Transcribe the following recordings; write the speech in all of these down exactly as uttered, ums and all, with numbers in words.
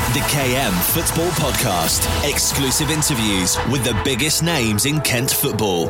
The K M Football Podcast. Exclusive interviews with the biggest names in Kent football.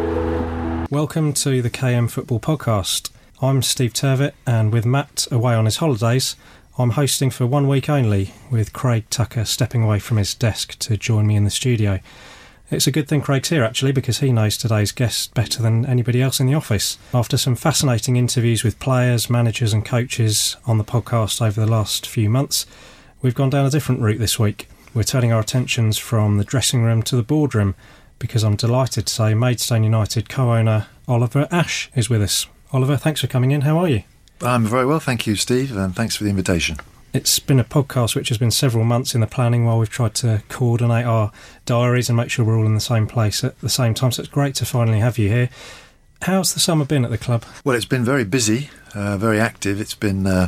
Welcome to the K M Football Podcast. I'm Steve Turvitt, and with Matt away on his holidays, I'm hosting for one week only, with Craig Tucker stepping away from his desk to join me in the studio. It's a good thing Craig's here, actually, because he knows today's guest better than anybody else in the office. After some fascinating interviews with players, managers and coaches on the podcast over the last few months, we've gone down a different route this week. We're turning our attentions from the dressing room to the boardroom, because I'm delighted to say Maidstone United co-owner Oliver Ash is with us. Oliver, thanks for coming in. How are you? I'm very well, thank you, Steve, and thanks for the invitation. It's been a podcast which has been several months in the planning while we've tried to coordinate our diaries and make sure we're all in the same place at the same time, so it's great to finally have you here. How's the summer been at the club? Well, it's been very busy, uh, very active. It's been uh,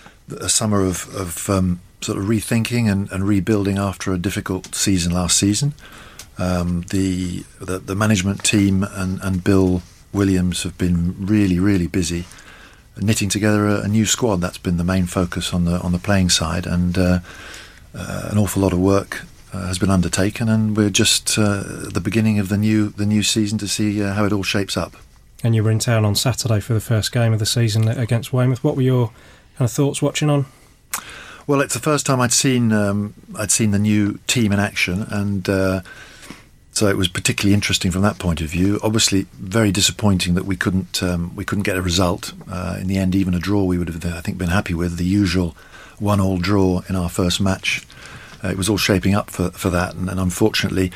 a summer of, of um, sort of rethinking and, and rebuilding after a difficult season last season. Um, the, the the management team and, and Bill Williams have been really, really busy knitting together a, a new squad. That's been the main focus on the on the playing side, and uh, uh, an awful lot of work uh, has been undertaken, and we're just uh, at the beginning of the new the new season to see uh, how it all shapes up. And you were in town on Saturday for the first game of the season against Weymouth. What were your kind of thoughts watching on? Well, it's the first time I'd seen um, I'd seen the new team in action, and uh, so it was particularly interesting from that point of view. Obviously, very disappointing that we couldn't um, we couldn't get a result. Uh, in the end, even a draw we would have, I think, been happy with. The usual one-all draw in our first match. Uh, it was all shaping up for, for that, and, and unfortunately,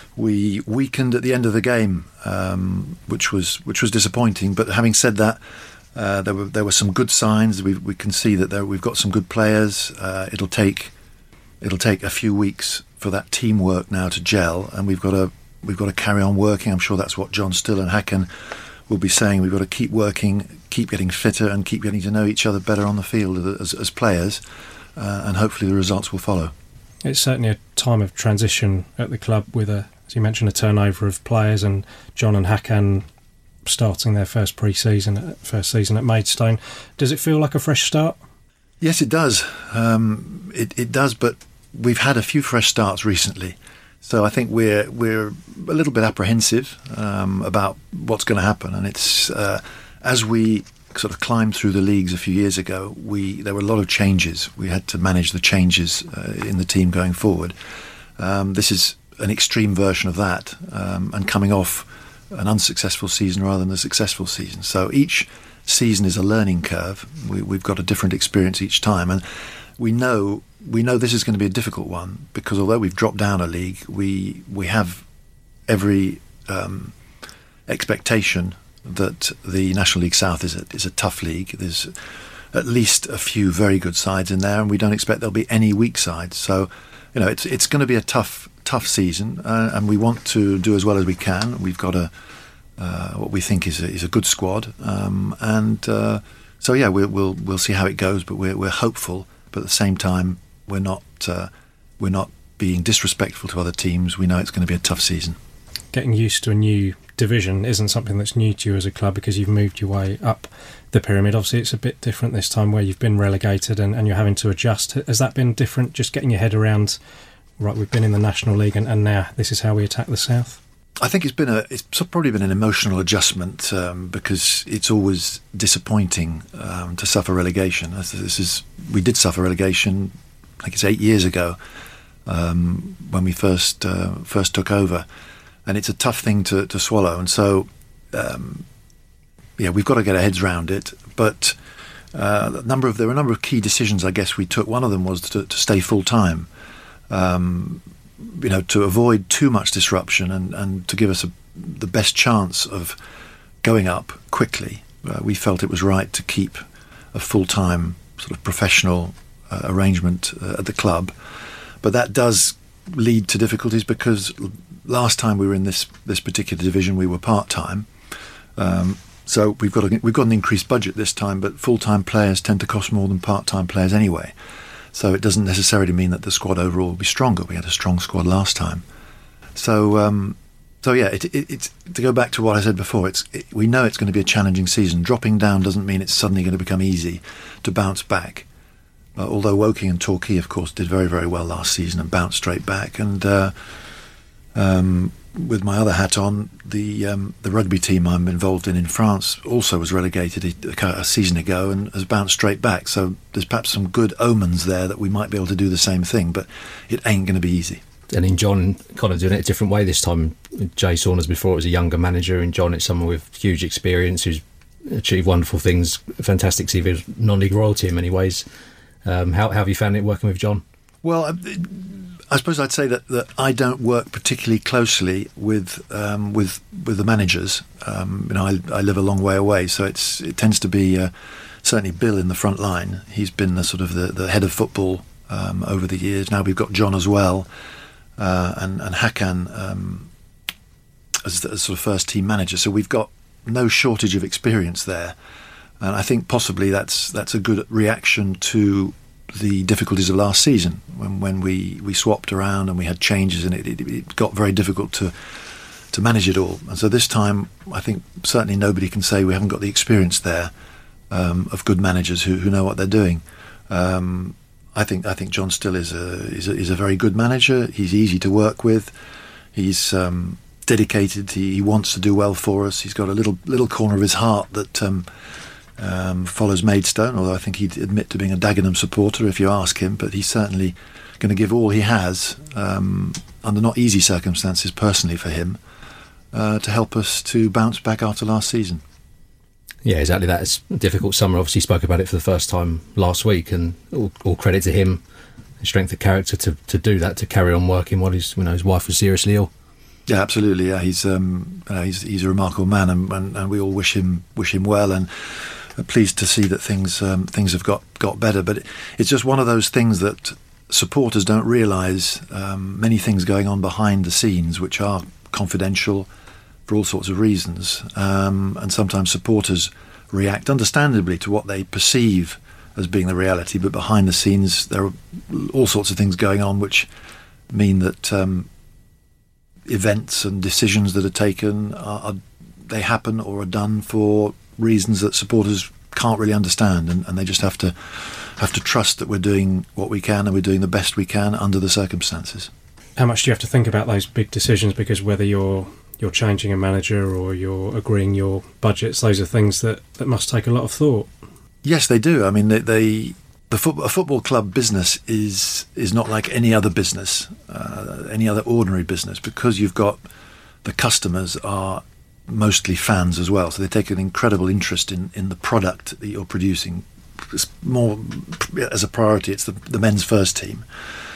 we weakened at the end of the game, um, which was which was disappointing. But having said that, uh, there were there were some good signs. We we can see that there, we've got some good players. Uh, it'll take it'll take a few weeks for that teamwork now to gel, and we've got to we've got to carry on working. I'm sure that's what John Still and Hacken will be saying. We've got to keep working, keep getting fitter, and keep getting to know each other better on the field as, as players, uh, and hopefully the results will follow. It's certainly a time of transition at the club with, a, as you mentioned, a turnover of players, and John and Hacken starting their first pre-season, first season at Maidstone. Does it feel like a fresh start? Yes, it does. Um, it, it does, but we've had a few fresh starts recently, so I think we're we're a little bit apprehensive um, about what's going to happen. And it's uh, as we sort of climbed through the leagues a few years ago, we there were a lot of changes. We had to manage the changes uh, in the team going forward. Um, this is an extreme version of that, um, and coming off an unsuccessful season rather than a successful season. So each season is a learning curve. We, we've got a different experience each time, and we know. We know this is going to be a difficult one, because although we've dropped down a league, we we have every um, expectation that the National League South is a, is a tough league. There's at least a few very good sides in there, and we don't expect there'll be any weak sides. So, you know, it's it's going to be a tough tough season, uh, and we want to do as well as we can. We've got a uh, what we think is a, is a good squad, um, and uh, so yeah, we'll we'll we'll see how it goes. But we're we're hopeful, but at the same time, We're not uh, we're not being disrespectful to other teams. We know it's going to be a tough season. Getting used to a new division isn't something that's new to you as a club, because you've moved your way up the pyramid. Obviously, it's a bit different this time, where you've been relegated and, and you're having to adjust. Has that been different, just getting your head around, right, we've been in the National League and, and now this is how we attack the South? I think it's been a it's probably been an emotional adjustment, um, because it's always disappointing um, to suffer relegation. This is we did suffer relegation. I think it's eight years ago um, when we first uh, first took over, and it's a tough thing to, to swallow. And so, um, yeah, we've got to get our heads around it. But uh, a number of there were a number of key decisions, I guess, we took. One of them was to, to stay full time, um, you know, to avoid too much disruption and, and to give us a, the best chance of going up quickly. Uh, we felt it was right to keep a full time sort of professional Uh, arrangement uh, at the club, but that does lead to difficulties, because last time we were in this this particular division we were part time. Um, so we've got a, we've got an increased budget this time, but full time players tend to cost more than part time players anyway. So it doesn't necessarily mean that the squad overall will be stronger. We had a strong squad last time. So um, so yeah, it, it, it's to go back to what I said before. It's it, we know it's going to be a challenging season. Dropping down doesn't mean it's suddenly going to become easy to bounce back. Uh, although Woking and Torquay, of course, did very, very well last season and bounced straight back. And uh, um, with my other hat on, the um, the rugby team I'm involved in in France also was relegated a, a season ago and has bounced straight back. So there's perhaps some good omens there that we might be able to do the same thing, but it ain't going to be easy. And in John, kind of doing it a different way this time. Jay Saunders before was a younger manager, and John it's someone with huge experience who's achieved wonderful things, fantastic C V, non-league royalty in many ways. Um, how, how have you found it working with John? Well, I, I suppose I'd say that, that I don't work particularly closely with um, with with the managers. Um, you know, I, I live a long way away, so it's it tends to be uh, certainly Bill in the front line. He's been the sort of the, the head of football um, over the years. Now we've got John as well, uh, and and Hakan um, as the as sort of first team manager. So we've got no shortage of experience there. And I think possibly that's that's a good reaction to the difficulties of last season when when we, we swapped around and we had changes and it, it, it got very difficult to to manage it all. And so this time, I think certainly nobody can say we haven't got the experience there um, of good managers who, who know what they're doing. Um, I think I think John Still is a is a, is a very good manager. He's easy to work with. He's um, dedicated. He, he wants to do well for us. He's got a little little corner of his heart that. Um, Um, follows Maidstone, although I think he'd admit to being a Dagenham supporter if you ask him, but he's certainly going to give all he has um, under not easy circumstances personally for him uh, to help us to bounce back after last season. Yeah, exactly that. It's a difficult summer. Obviously spoke about it for the first time last week, and all, all credit to him, his strength of character to, to do that, to carry on working while his, you know, his wife was seriously ill. Yeah, absolutely. Yeah, he's um, uh, he's he's a remarkable man, and, and, and we all wish him wish him well, and are pleased to see that things um, things have got, got better. But it, it's just one of those things that supporters don't realise. Um, many things going on behind the scenes, which are confidential for all sorts of reasons, um, and sometimes supporters react understandably to what they perceive as being the reality. But behind the scenes, there are all sorts of things going on which mean that. Um, events and decisions that are taken are, are they happen or are done for reasons that supporters can't really understand, and, and they just have to have to trust that we're doing what we can and we're doing the best we can under the circumstances. How much do you have to think about those big decisions? Because whether you're you're changing a manager or you're agreeing your budgets, those are things that, that must take a lot of thought. Yes, they do. I mean, they, they the fo- a football club business is is not like any other business, uh, any other ordinary business, because you've got the customers are mostly fans as well, so they take an incredible interest in, in the product that you're producing. It's more as a priority. It's the, the men's first team,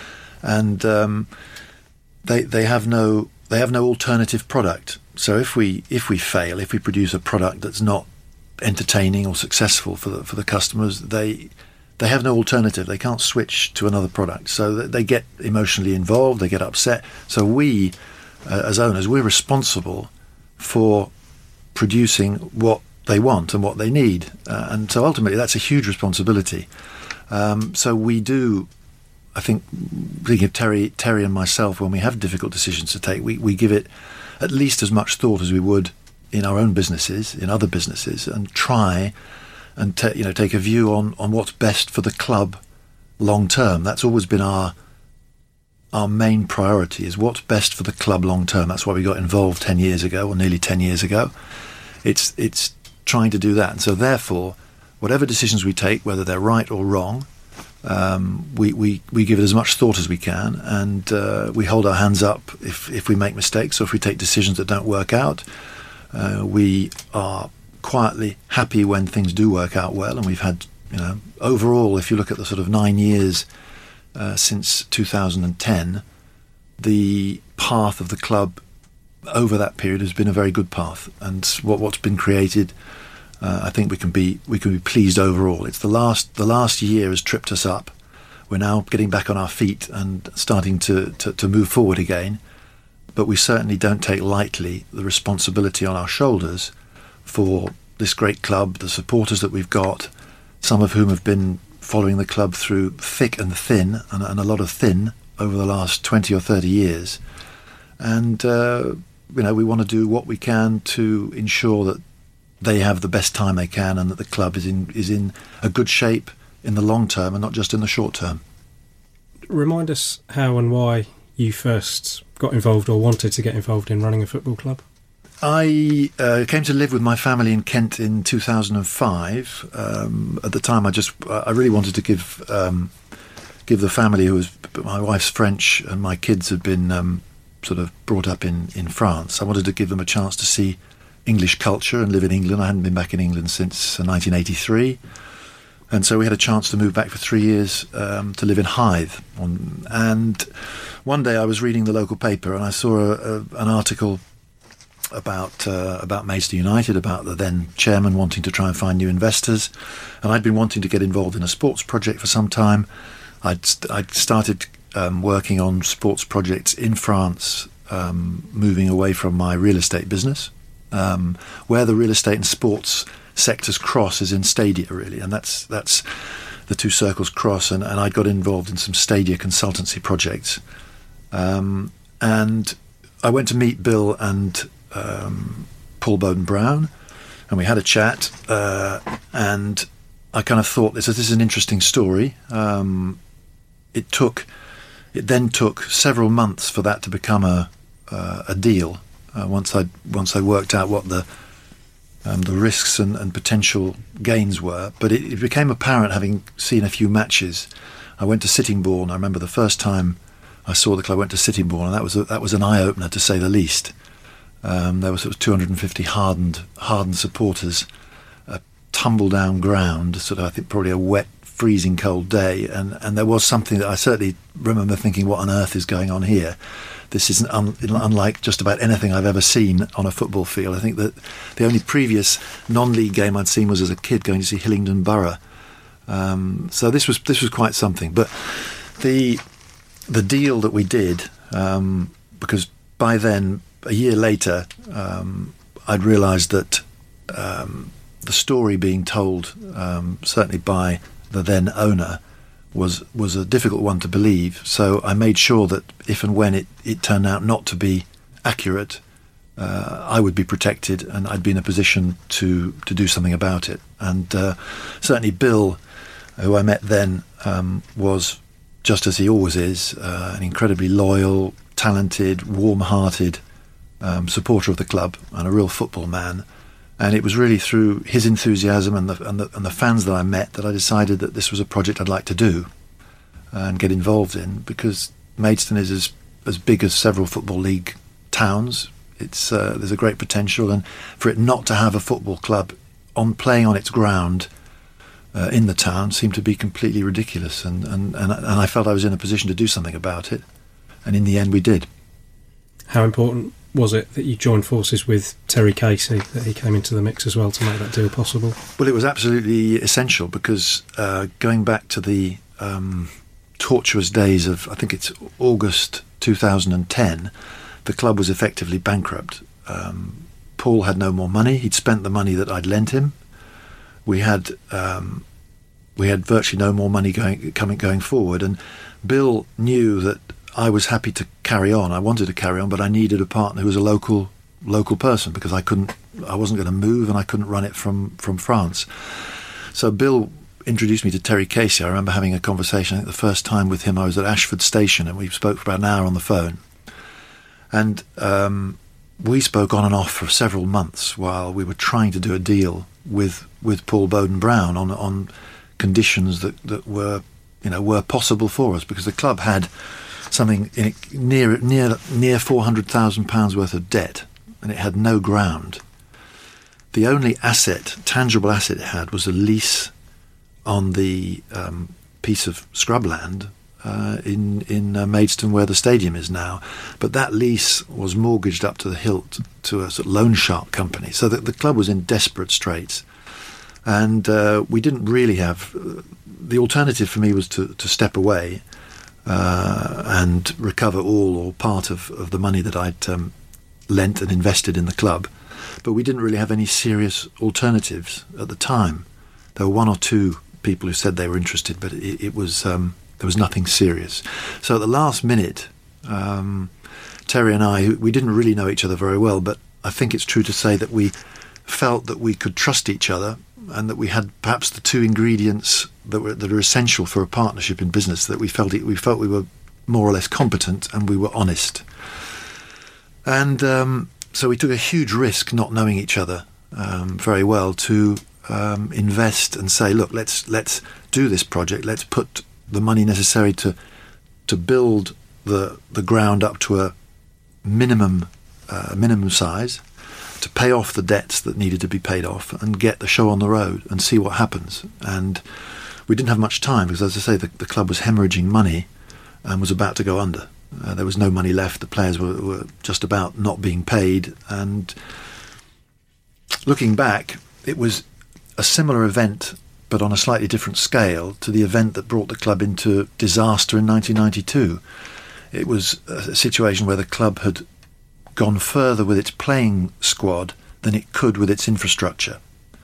and um, they they have no they have no alternative product. So if we if we fail, if we produce a product that's not entertaining or successful for the for the customers, they they have no alternative. They can't switch to another product, so they get emotionally involved. They get upset. So we, uh, as owners, we're responsible for producing what they want and what they need, uh, and so ultimately that's a huge responsibility. Um, so we do, I think, thinking of Terry, Terry and myself, when we have difficult decisions to take, we, we give it at least as much thought as we would in our own businesses, in other businesses, and try and ta- you know take a view on, on what's best for the club long term. That's always been our our main priority, is what's best for the club long term. That's why we got involved ten years ago, or nearly ten years ago. It's it's trying to do that, and so therefore, whatever decisions we take, whether they're right or wrong, um, we, we, we give it as much thought as we can, and uh, we hold our hands up if if we make mistakes or if we take decisions that don't work out. Uh, we are quietly happy when things do work out well, and we've had, you know, overall, if you look at the sort of nine years uh, since two thousand ten, the path of the club over that period has been a very good path, and what what's been created, uh, I think we can be we can be pleased overall. It's the last the last year has tripped us up. We're now getting back on our feet and starting to, to, to move forward again. But we certainly don't take lightly the responsibility on our shoulders for this great club, the supporters that we've got, some of whom have been following the club through thick and thin, and, and a lot of thin over the last twenty or thirty years. And, uh, you know, we want to do what we can to ensure that they have the best time they can and that the club is in is in a good shape in the long term and not just in the short term. Remind us how and why you first got involved or wanted to get involved in running a football club. I uh, came to live with my family in Kent in two thousand five. Um, at the time, I just I really wanted to give um, give the family, who was my wife's French and my kids had been um, sort of brought up in, in France. I wanted to give them a chance to see English culture and live in England. I hadn't been back in England since nineteen eighty-three. And so we had a chance to move back for three years um, to live in Hythe. On, and one day I was reading the local paper and I saw a, a, an article about uh, about Maidstone United, about the then chairman wanting to try and find new investors. And I'd been wanting to get involved in a sports project for some time. I'd, I'd started um, working on sports projects in France, um, moving away from my real estate business. Um, where the real estate and sports sectors cross is in stadia, really, and that's that's the two circles cross, and, and I got involved in some stadia consultancy projects, um, and I went to meet Bill and um, Paul Bowden Brown, and we had a chat, uh, and I kind of thought this, this is an interesting story. Um, it took it then took several months for that to become a uh, a deal. Uh, once I once I worked out what the um, the risks and, and potential gains were, but it, it became apparent having seen a few matches. I went to Sittingbourne. I remember the first time I saw the club. I went to Sittingbourne, and that was a, that was an eye opener, to say the least. Um, there was, it was two hundred fifty hardened hardened supporters, a tumble down ground, sort of I think probably a wet, freezing cold day, and and there was something that I certainly remember thinking, what on earth is going on here? This isn't un- unlike just about anything I've ever seen on a football field. I think that the only previous non-league game I'd seen was as a kid going to see Hillingdon Borough. Um, so this was this was quite something. But the the deal that we did, um, because by then, a year later, um, I'd realised that um, the story being told, um, certainly by the then owner, was was a difficult one to believe. So I made sure that if and when it, it turned out not to be accurate, uh, I would be protected and I'd be in a position to, to do something about it. And uh, certainly Bill, who I met then, um, was, just as he always is, uh, an incredibly loyal, talented, warm-hearted um, supporter of the club and a real football man. And it was really through his enthusiasm and the, and the and the fans that I met that I decided that this was a project I'd like to do and get involved in, because Maidstone is as, as big as several Football League towns. It's uh, there's a great potential, and for it not to have a football club on playing on its ground uh, in the town seemed to be completely ridiculous. And, and, and, and I felt I was in a position to do something about it. And in the end, we did. How important was it that you joined forces with Terry Casey, that he came into the mix as well to make that deal possible? Well, it was absolutely essential, because uh, going back to the um, tortuous days of, I think it's August two thousand ten, the club was effectively bankrupt. Um, Paul had no more money. He'd spent the money that I'd lent him. We had um, we had virtually no more money going coming going forward, and Bill knew that I was happy to carry on. I wanted to carry on, but I needed a partner who was a local local person, because I couldn't, I wasn't going to move, and I couldn't run it from, from France. So Bill introduced me to Terry Casey. I remember having a conversation. I think the first time with him, I was at Ashford Station, and we spoke for about an hour on the phone. And um, we spoke on and off for several months while we were trying to do a deal with with Paul Bowden Brown on on conditions that, that were, you know, were possible for us, because the club had something in it, near near near four hundred thousand pounds worth of debt, and it had no ground. The only asset, tangible asset it had, was a lease on the um, piece of scrubland uh, in in uh, Maidstone, where the stadium is now. But that lease was mortgaged up to the hilt to a sort of loan shark company, so that the club was in desperate straits. And uh, we didn't really have... Uh, the alternative for me was to, to step away Uh, and recover all or part of, of the money that I'd um, lent and invested in the club. But we didn't really have any serious alternatives at the time. There were one or two people who said they were interested, but it, it was um, there was nothing serious. So at the last minute, um, Terry and I, we didn't really know each other very well, but I think it's true to say that we felt that we could trust each other, and that we had perhaps the two ingredients that were that are essential for a partnership in business. That we felt it, we felt we were more or less competent and we were honest. And um, so we took a huge risk, not knowing each other um, very well, to um, invest and say, look, let's let's do this project. Let's put the money necessary to to build the the ground up to a minimum uh, minimum size, to pay off the debts that needed to be paid off, and get the show on the road and see what happens. And we didn't have much time because, as I say, the, the club was hemorrhaging money and was about to go under. Uh, there was no money left. The players were, were just about not being paid. And looking back, it was a similar event, but on a slightly different scale, to the event that brought the club into disaster in nineteen ninety-two. It was a situation where the club had gone further with its playing squad than it could with its infrastructure.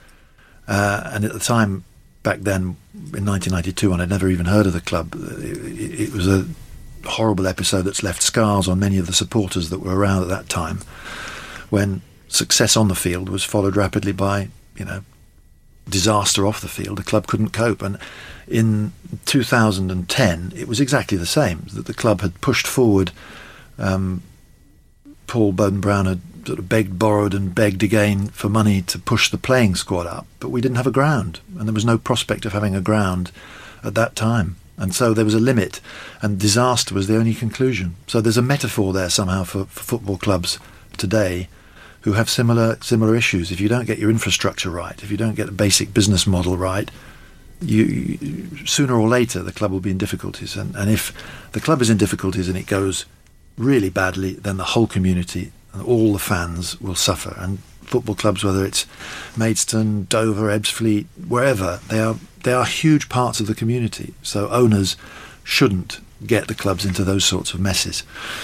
Uh, and at the time, back then, in nineteen ninety-two, when I'd never even heard of the club, it, it was a horrible episode that's left scars on many of the supporters that were around at that time, when success on the field was followed rapidly by, you know, disaster off the field. The club couldn't cope. And in two thousand ten, it was exactly the same, that the club had pushed forward. Um, Paul Bowden-Brown had sort of begged, borrowed and begged again for money to push the playing squad up, but we didn't have a ground, and there was no prospect of having a ground at that time. And so there was a limit, and disaster was the only conclusion. So there's a metaphor there somehow for, for football clubs today who have similar similar issues. If you don't get your infrastructure right, if you don't get a basic business model right, you, you sooner or later the club will be in difficulties. And, and if the club is in difficulties and it goes really badly, then the whole community and all the fans will suffer. And football clubs, whether it's Maidstone, Dover, Ebbsfleet, wherever, they are they are huge parts of the community. So owners shouldn't get the clubs into those sorts of messes.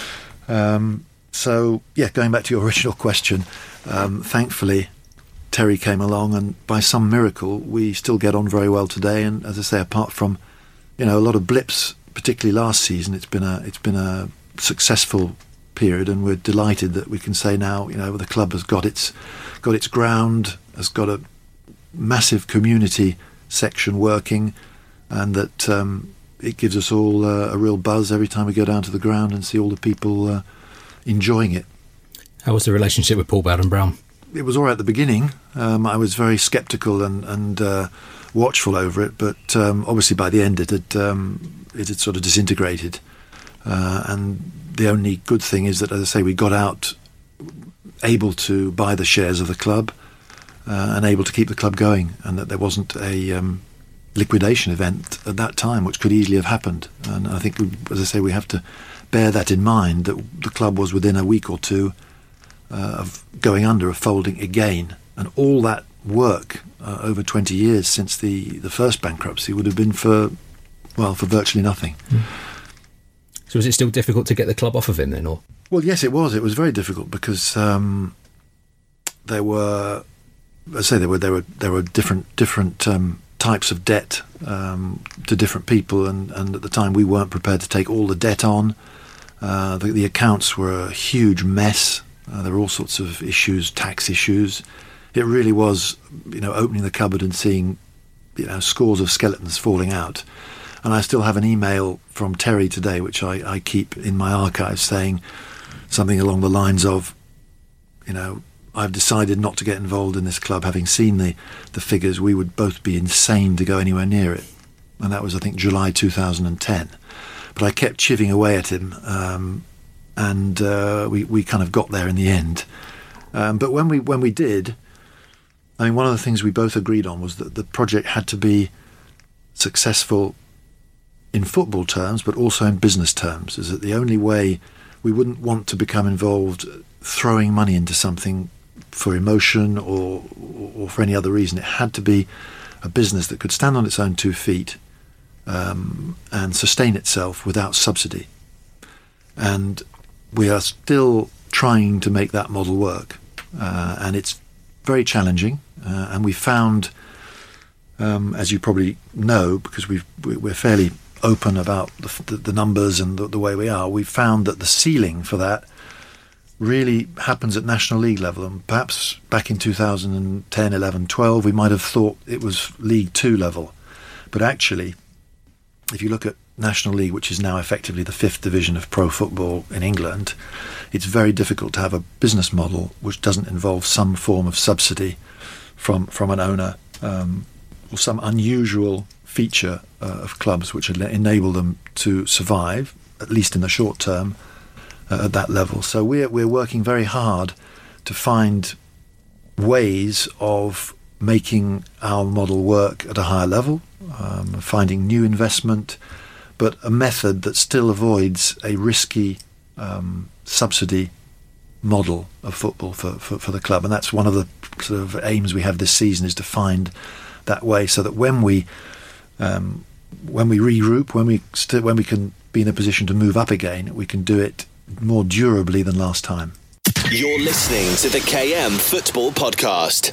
Um, so, yeah, going back to your original question, um, thankfully Terry came along, and by some miracle we still get on very well today. And as I say, apart from, you know, a lot of blips, particularly last season, it's been a it's been a successful period, and we're delighted that we can say now, you know, the club has got its got its ground, has got a massive community section working, and that um, it gives us all uh, a real buzz every time we go down to the ground and see all the people uh, enjoying it. How was the relationship with Paul Bowden-Brown? It was all right at the beginning. Um, I was very sceptical and, and uh, watchful over it, but um, obviously by the end it had um, it had sort of disintegrated. Uh, and the only good thing is that, as I say, we got out able to buy the shares of the club uh, and able to keep the club going, and that there wasn't a um, liquidation event at that time, which could easily have happened. And I think, we, as I say, we have to bear that in mind, that the club was within a week or two uh, of going under, of folding again. And all that work uh, over twenty years since the, the first bankruptcy would have been for, well, for virtually nothing. Mm. So was it still difficult to get the club off of him then, or? Well, yes, it was. It was very difficult because um, there were, I say, there were there were there were different different um, types of debt um, to different people, and, and at the time we weren't prepared to take all the debt on. Uh, the, the accounts were a huge mess. Uh, there were all sorts of issues, tax issues. It really was, you know, opening the cupboard and seeing, you know, scores of skeletons falling out. And I still have an email from Terry today, which I, I keep in my archives, saying something along the lines of, you know, I've decided not to get involved in this club. Having seen the, the figures, we would both be insane to go anywhere near it. And that was, I think, July two thousand ten. But I kept chipping away at him, um, and uh, we, we kind of got there in the end. Um, but when we when we did, I mean, one of the things we both agreed on was that the project had to be successful in football terms, but also in business terms. Is that the only way? We wouldn't want to become involved throwing money into something for emotion or or for any other reason. It had to be a business that could stand on its own two feet um, and sustain itself without subsidy. And we are still trying to make that model work, uh, and it's very challenging. Uh, and we found, um, as you probably know, because we've, we're fairly open about the, the numbers and the, the way we are, we found that the ceiling for that really happens at National League level. And perhaps back in two thousand ten, eleven, twelve, we might have thought it was League Two level. But actually, if you look at National League, which is now effectively the fifth division of pro football in England, it's very difficult to have a business model which doesn't involve some form of subsidy from from an owner, um, or some unusual feature uh, of clubs which would enable them to survive, at least in the short term, uh, at that level. So we're we're working very hard to find ways of making our model work at a higher level, um, finding new investment, but a method that still avoids a risky um, subsidy model of football for, for, for the club. And that's one of the sort of aims we have this season, is to find that way so that when we um, when we regroup, when we st- when we can be in a position to move up again, we can do it more durably than last time. You're listening to the K M Football Podcast.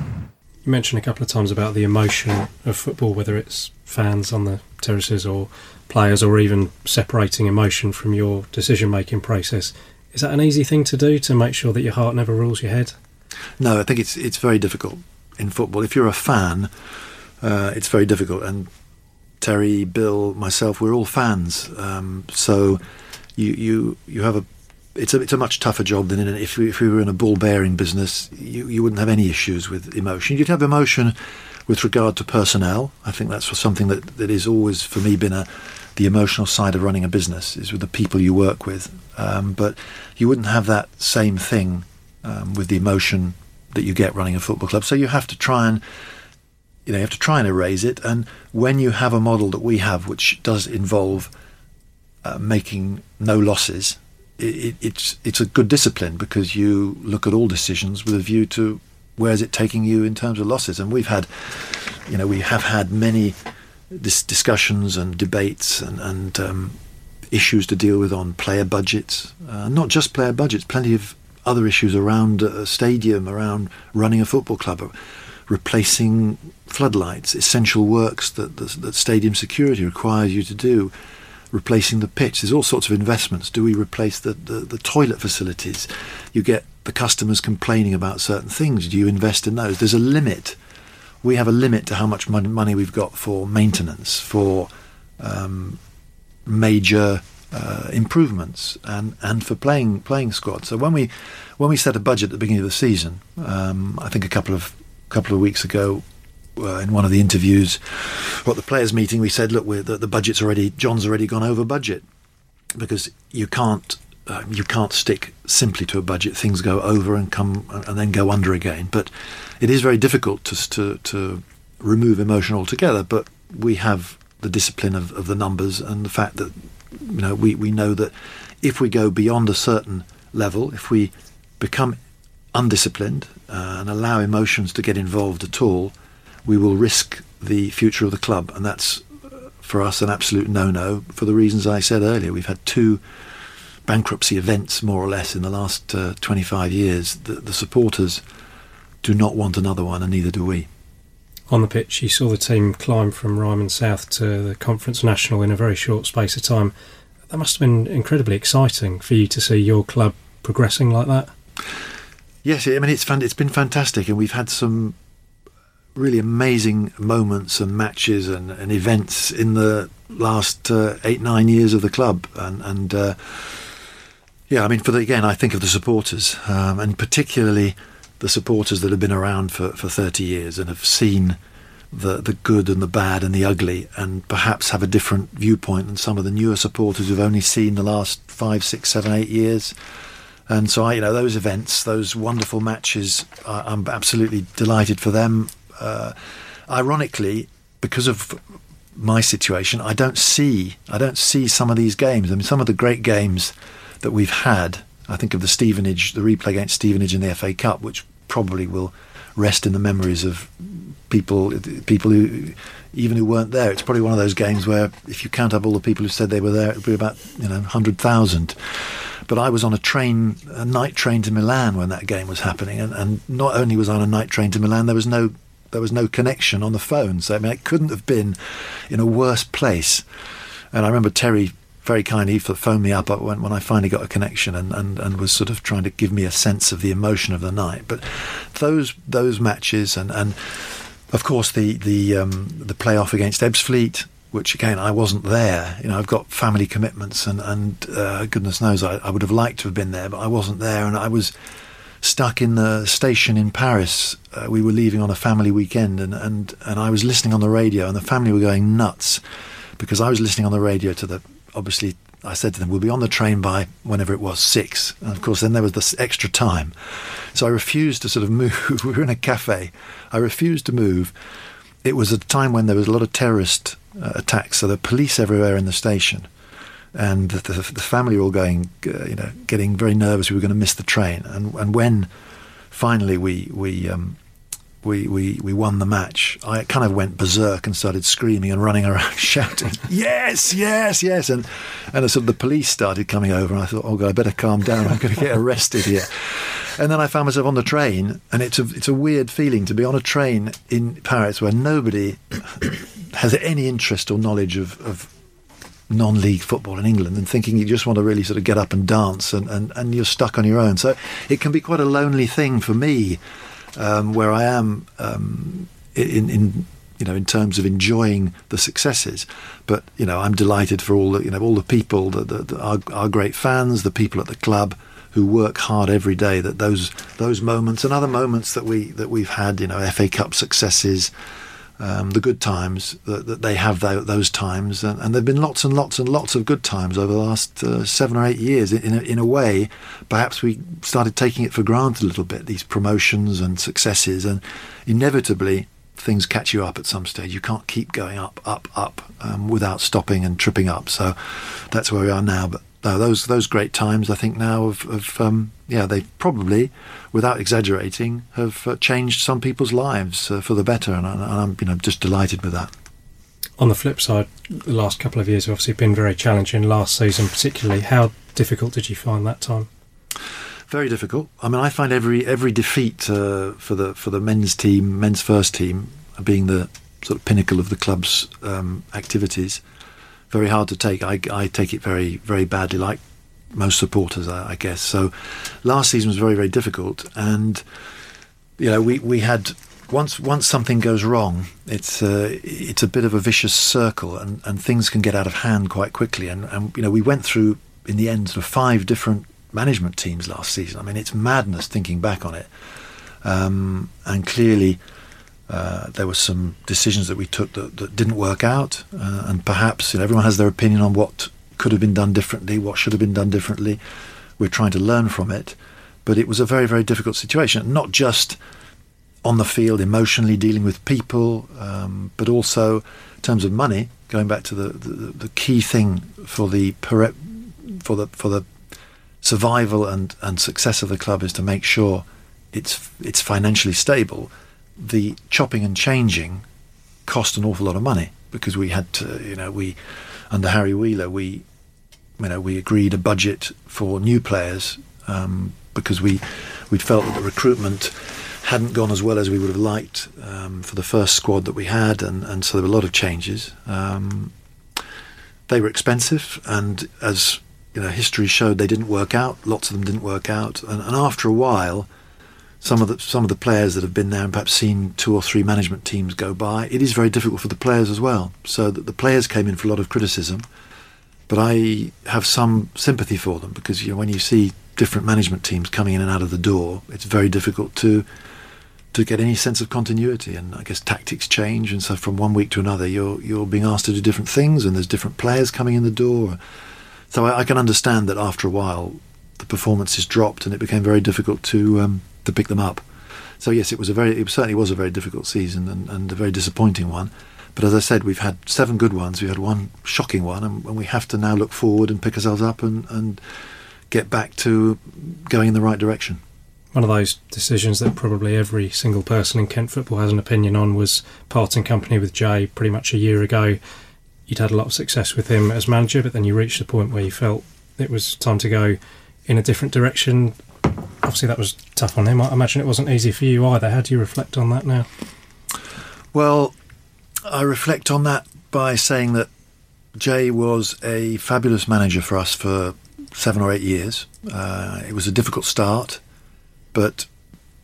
You mentioned a couple of times about the emotion of football, whether it's fans on the terraces or players, or even separating emotion from your decision-making process. Is that an easy thing to do, to make sure that your heart never rules your head? No, I think it's it's very difficult in football. If you're a fan, uh, it's very difficult. And Terry, Bill, myself, we're all fans. Um, so you you you have a it's a it's a much tougher job than in an, if we, if we were in a ball bearing business. You you wouldn't have any issues with emotion. You'd have emotion with regard to personnel. I think that's something that that is always for me been a the emotional side of running a business, is with the people you work with. Um, but you wouldn't have that same thing um, with the emotion that you get running a football club. So you have to try and, you know, you have to try and erase it. And when you have a model that we have, which does involve uh, making no losses, it, it, it's it's a good discipline, because you look at all decisions with a view to where's it taking you in terms of losses. And we've had, you know, we have had many dis- discussions and debates and, and um, issues to deal with on player budgets, uh, not just player budgets, plenty of other issues around a stadium, around running a football club, replacing floodlights, essential works that, that, that stadium security requires you to do, replacing the pitch. There's all sorts of investments. Do we replace the, the, the toilet facilities? You get the customers complaining about certain things. Do you invest in those? There's a limit. We have a limit to how much money, money we've got for maintenance, for um, major uh, improvements, and, and for playing playing squad. So when we when we set a budget at the beginning of the season, um, I think a couple of couple of weeks ago, uh, in one of the interviews, or at the players' meeting, we said, look, we're, the, the budget's already John's already gone over budget, because you can't uh, you can't stick simply to a budget. Things go over and come and then go under again. But it is very difficult to to, to remove emotion altogether. But we have the discipline of, of the numbers, and the fact that, you know, we, we know that if we go beyond a certain level, if we become undisciplined uh, and allow emotions to get involved at all, we will risk the future of the club. And that's, uh, for us, an absolute no-no, for the reasons I said earlier. We've had two bankruptcy events, more or less, in the last uh, twenty-five years. The, the supporters do not want another one, and neither do we. On the pitch, you saw the team climb from Ryman South to the Conference National in a very short space of time. That must have been incredibly exciting for you to see your club progressing like that. Yes, I mean, it's fun, it's been fantastic, and we've had some really amazing moments and matches and, and events in the last uh, eight, nine years of the club. And, and uh, yeah, I mean, for the, again, I think of the supporters, um, and particularly the supporters that have been around for, for thirty years and have seen the the good and the bad and the ugly, and perhaps have a different viewpoint than some of the newer supporters who've only seen the last five, six, seven, eight years. And so, I, you know, those events, those wonderful matches, uh, I'm absolutely delighted for them. Uh, ironically, because of my situation, I don't see I don't see some of these games. I mean, some of the great games that we've had. I think of the Stevenage, the replay against Stevenage in the F A Cup, which probably will rest in the memories of people, people who, even who weren't there. It's probably one of those games where, if you count up all the people who said they were there, it would be about, you know, one hundred thousand. But I was on a train, a night train to Milan when that game was happening, and, and not only was I on a night train to Milan, there was no there was no connection on the phone. So I mean, it couldn't have been in a worse place. And I remember Terry very kindly phoned me up when, when I finally got a connection, and, and, and was sort of trying to give me a sense of the emotion of the night. But those those matches and, and of course, the the um, the playoff against Ebbsfleet, which again I wasn't there. You know, I've got family commitments, and and uh, goodness knows I, I would have liked to have been there, but I wasn't there, and I was stuck in the station in Paris. Uh, we were leaving on a family weekend, and, and and I was listening on the radio, and the family were going nuts because I was listening on the radio to the obviously. I said to them, we'll be on the train by whenever it was, six. And of course, then there was this extra time. So I refused to sort of move. We were in a cafe. I refused to move. It was a time when there was a lot of terrorist uh, attacks. So the police everywhere in the station. And the, the, the family were all going, uh, you know, getting very nervous. We were going to miss the train. And, and when finally we... we um, We, we we won the match, I kind of went berserk and started screaming and running around shouting, yes, yes, yes. And and sort of the police started coming over, and I thought, oh God, I better calm down. I'm going to get arrested here. And then I found myself on the train, and it's a, it's a weird feeling to be on a train in Paris where nobody has any interest or knowledge of, of non-league football in England, and thinking you just want to really sort of get up and dance, and, and, and you're stuck on your own. So it can be quite a lonely thing for me. Um, where I am um, in, in, you know, in terms of enjoying the successes, but you know, I'm delighted for all the, you know, all the people, that the, the, our, our great fans, the people at the club who work hard every day. That those those moments and other moments that we that we've had, you know, F A Cup successes, um, the good times that, that they have th- those times, and, and there've been lots and lots and lots of good times over the last uh, seven or eight years. In a, in a way, perhaps we started taking it for granted a little bit, these promotions and successes, and inevitably things catch you up at some stage. You can't keep going up, up, up um, without stopping and tripping up. So that's where we are now. But uh, those those great times, I think now have, have um, yeah, they probably, without exaggerating, have uh, changed some people's lives uh, for the better, and, and I'm you know just delighted with that. On the flip side, the last couple of years have obviously been very challenging. Last season, particularly, how difficult did you find that time? Very difficult. I mean, I find every every defeat uh, for the for the men's team, men's first team, being the sort of pinnacle of the club's um, activities, very hard to take. I, I take it very very badly, like most supporters, I, I guess. So, last season was very very difficult, and you know we we had once once something goes wrong, it's uh, it's a bit of a vicious circle, and, and things can get out of hand quite quickly. And, and you know we went through in the end sort of five different management teams last season. I mean, it's madness thinking back on it. Um, and clearly, uh, there were some decisions that we took that, that didn't work out. Uh, and perhaps you know, everyone has their opinion on what could have been done differently, what should have been done differently. We're trying to learn from it. But it was a very, very difficult situation, not just on the field, emotionally dealing with people, um, but also in terms of money. Going back to the, the, the key thing for the for the for the survival and, and success of the club is to make sure it's it's financially stable. The chopping and changing cost an awful lot of money, because we had to, you know, we under Harry Wheeler we you know we agreed a budget for new players um, because we we felt that the recruitment hadn't gone as well as we would have liked um, for the first squad that we had, and, and so there were a lot of changes. Um, they were expensive, and as you know, history showed, they didn't work out. Lots of them didn't work out, and, and after a while, some of the some of the players that have been there and perhaps seen two or three management teams go by, it is very difficult for the players as well. So that the players came in for a lot of criticism, but I have some sympathy for them, because you know when you see different management teams coming in and out of the door, it's very difficult to to get any sense of continuity. And I guess tactics change, and so from one week to another, you're you're being asked to do different things, and there's different players coming in the door. So I, I can understand that after a while the performances dropped, and it became very difficult to um, to pick them up. So yes, it was a very it certainly was a very difficult season, and, and a very disappointing one. But as I said, we've had seven good ones, we had one shocking one, and, and we have to now look forward and pick ourselves up and, and get back to going in the right direction. One of those decisions that probably every single person in Kent football has an opinion on was parting company with Jay pretty much a year ago. You'd had a lot of success with him as manager, but then you reached the point where you felt it was time to go in a different direction. Obviously that was tough on him. I imagine it wasn't easy for you either. How do you reflect on that now? Well, I reflect on that by saying that Jay was a fabulous manager for us for seven or eight years. Uh, it was a difficult start, but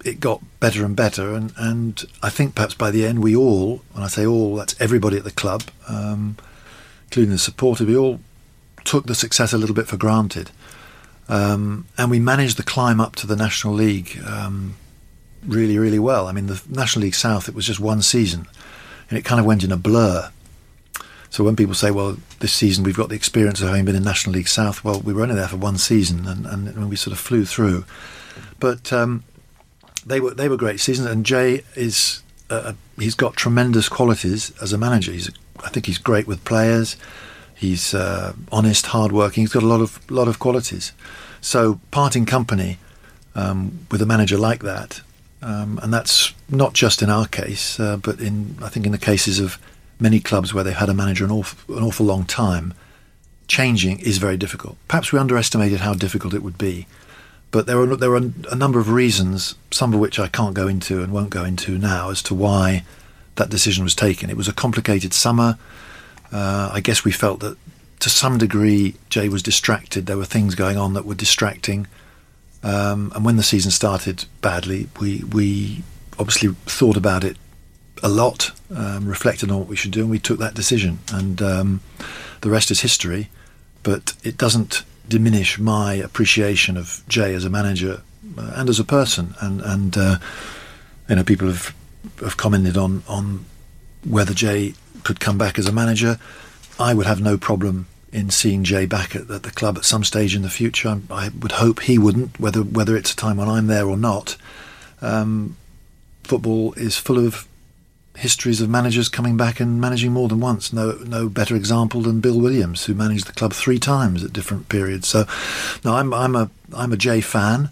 it got better and better, and, and I think perhaps by the end we all, when I say all, that's everybody at the club, um, including the supporters, we all took the success a little bit for granted. Um, and we managed the climb up to the National League um, really, really well. I mean, the National League South, it was just one season, and it kind of went in a blur. So when people say, well, this season we've got the experience of having been in National League South, well, we were only there for one season, and, and, and we sort of flew through. But um, they were they were great seasons, and Jay is uh, he's got tremendous qualities as a manager. He's I think he's great with players. He's uh, honest, hardworking. He's got a lot of lot of qualities. So parting company um, with a manager like that, um, and that's not just in our case, uh, but in I think in the cases of many clubs where they've had a manager an awful, an awful long time, changing is very difficult. Perhaps we underestimated how difficult it would be, but there are there are a number of reasons, some of which I can't go into and won't go into now, as to why that decision was taken. It was a complicated summer. Uh, I guess we felt that to some degree Jay was distracted. There were things going on that were distracting. Um, and when the season started badly, we we obviously thought about it a lot, um, reflected on what we should do, and we took that decision. And um, the rest is history. But it doesn't diminish my appreciation of Jay as a manager uh, and as a person. And, and uh, you know, people have, have commented on, on whether Jay could come back as a manager. I would have no problem in seeing Jay back at, at the club at some stage in the future. I, I would hope he wouldn't, whether whether it's a time when I'm there or not. Um, football is full of histories of managers coming back and managing more than once. No no better example than Bill Williams, who managed the club three times at different periods. So, no, I'm I'm a I'm a Jay fan,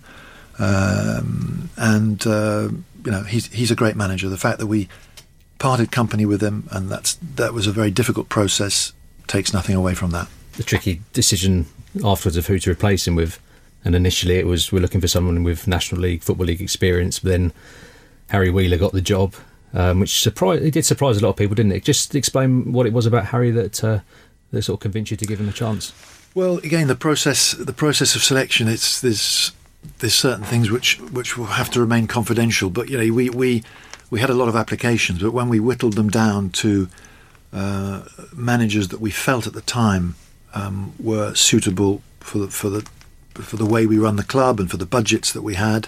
um, and uh, you know he's he's a great manager. The fact that we parted company with him, and that's that was a very difficult process, takes nothing away from that. The tricky decision afterwards of who to replace him with, and initially it was we're looking for someone with National League, Football League experience, but then Harry Wheeler got the job, um, which surprised, it did surprise a lot of people, didn't it? Just explain what it was about Harry that uh, that sort of convinced you to give him a chance. Well, again, the process the process of selection, it's there's there's certain things which which will have to remain confidential, but you know we we We had a lot of applications, but when we whittled them down to uh, managers that we felt at the time um, were suitable for the, for the for the way we run the club and for the budgets that we had,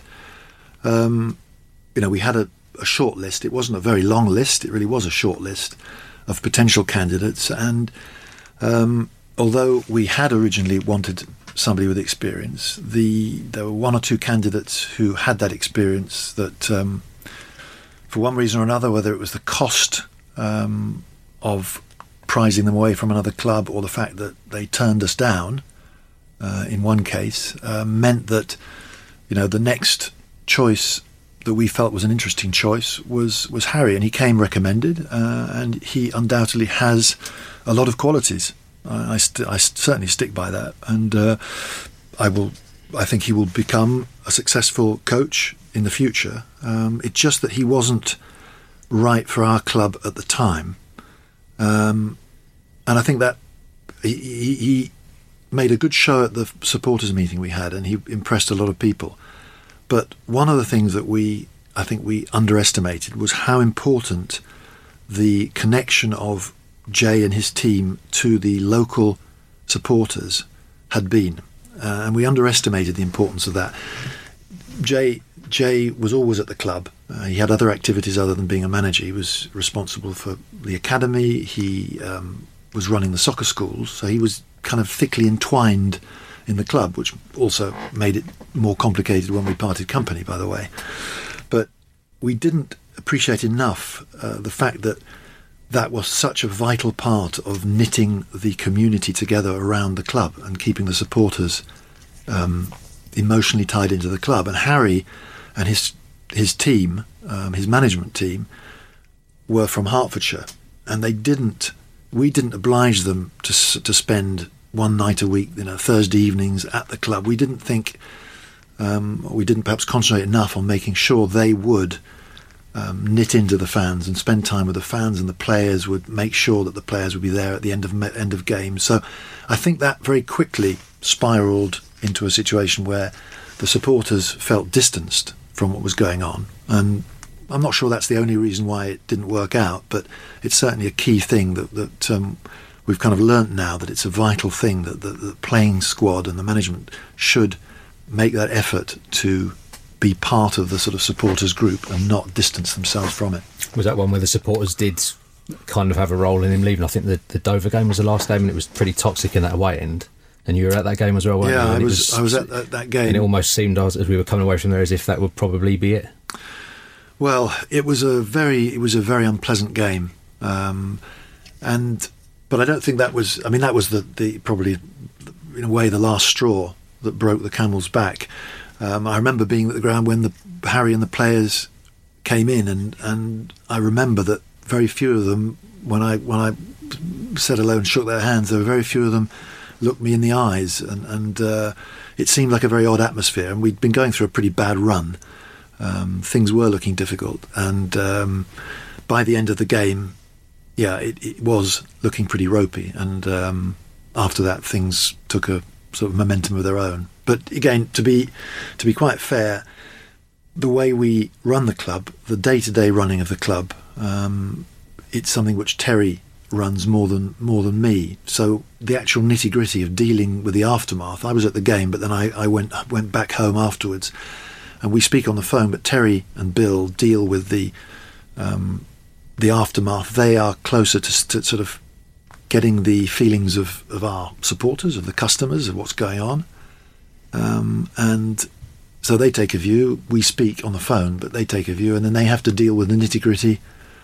um, you know, we had a, a short list. It wasn't a very long list; it really was a short list of potential candidates. And um, although we had originally wanted somebody with experience, the there were one or two candidates who had that experience that. Um, For one reason or another, whether it was the cost um, of prizing them away from another club or the fact that they turned us down uh, in one case, uh, meant that you know the next choice that we felt was an interesting choice was was Harry, and he came recommended, uh, and he undoubtedly has a lot of qualities. I, I, st- I certainly stick by that, and uh, I will. I think he will become a successful coach in the future. Um, it's just that he wasn't right for our club at the time, um, and I think that he, he, he made a good show at the supporters meeting we had, and he impressed a lot of people. But one of the things that we, I think we underestimated was how important the connection of Jay and his team to the local supporters had been, uh, and we underestimated the importance of that. Jay Jay was always at the club. Uh, he had other activities other than being a manager. He was responsible for the academy. He um, was running the soccer schools, so he was kind of thickly entwined in the club, which also made it more complicated when we parted company, by the way. But we didn't appreciate enough uh, the fact that that was such a vital part of knitting the community together around the club and keeping the supporters um, emotionally tied into the club. And Harry and his his team, um, his management team, were from Hertfordshire, and they didn't. We didn't oblige them to to spend one night a week, you know, Thursday evenings at the club. We didn't think, um, or we didn't perhaps concentrate enough on making sure they would um, knit into the fans and spend time with the fans, and the players would make sure that the players would be there at the end of end of games. So, I think that very quickly spiralled into a situation where the supporters felt distanced from what was going on. And I'm not sure that's the only reason why it didn't work out, but it's certainly a key thing that, that um, we've kind of learnt now, that it's a vital thing that the, the playing squad and the management should make that effort to be part of the sort of supporters group and not distance themselves from it. Was that one where the supporters did kind of have a role in him leaving? I think the, the Dover game was the last game, and it was pretty toxic in that away end. And you were at that game as well, weren't yeah, you? Yeah, I was, was, I was at that, that game. And it almost seemed, as we were coming away from there, as if that would probably be it. Well, it was a very, it was a very unpleasant game, um, and but I don't think that was. I mean, that was the, the probably, in a way, the last straw that broke the camel's back. Um, I remember being at the ground when the Harry and the players came in, and, and I remember that very few of them, when I when I said hello and shook their hands, there were very few of them looked me in the eyes, and, and uh, it seemed like a very odd atmosphere. And we'd been going through a pretty bad run. Um, things were looking difficult, and um, by the end of the game, yeah, it, it was looking pretty ropey. And um, after that, things took a sort of momentum of their own. But again, to be to be quite fair, the way we run the club, the day-to-day running of the club, um, it's something which Terry runs more than more than me. So the actual nitty-gritty of dealing with the aftermath, I was at the game, but then I, I went went back home afterwards. And we speak on the phone, but Terry and Bill deal with the um, the aftermath. They are closer to, to sort of getting the feelings of, of our supporters, of the customers, of what's going on. Um, and so they take a view. We speak on the phone, but they take a view, and then they have to deal with the nitty-gritty,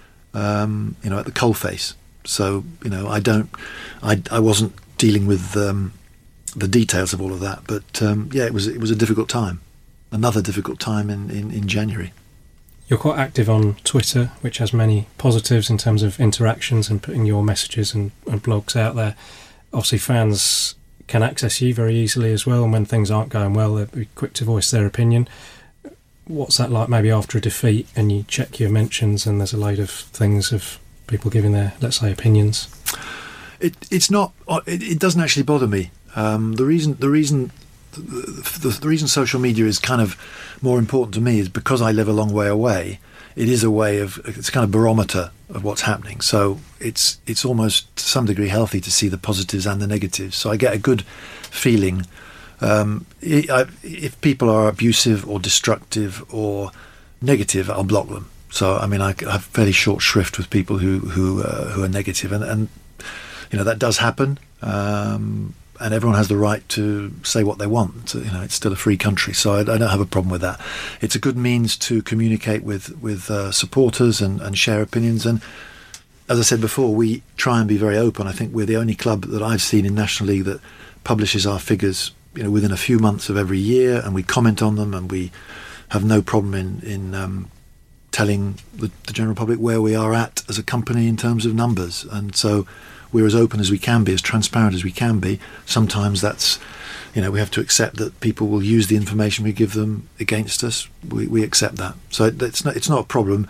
um, you know, at the coalface. So, you know, I don't, I, I wasn't dealing with um, the details of all of that. But um, yeah, it was it was a difficult time. Another difficult time in, in, in January. You're quite active on Twitter, which has many positives in terms of interactions and putting your messages and, and blogs out there. Obviously, fans can access you very easily as well, and when things aren't going well, they'll be quick to voice their opinion. What's that like maybe after a defeat and you check your mentions and there's a load of things of people giving their, let's say, opinions? It, it's not, it, it doesn't actually bother me. Um, the reason, the reason... The, the, the reason social media is kind of more important to me is because I live a long way away. It is a way of, it's a kind of barometer of what's happening. So it's it's almost to some degree healthy to see the positives and the negatives. So I get a good feeling. Um, I, if people are abusive or destructive or negative, I'll block them. So I mean, I, I have fairly short shrift with people who who uh, who are negative, and, and you know that does happen. Um, And everyone has the right to say what they want. You know, it's still a free country, so I, I don't have a problem with that. It's a good means to communicate with with uh, supporters and, and share opinions. And as I said before, we try and be very open. I think we're the only club that I've seen in National League that publishes our figures, you know, within a few months of every year, and we comment on them, and we have no problem in in um, telling the, the general public where we are at as a company in terms of numbers. And so we're as open as we can be, as transparent as we can be. Sometimes that's, you know, we have to accept that people will use the information we give them against us. We, we accept that. So it's not, it's not a problem.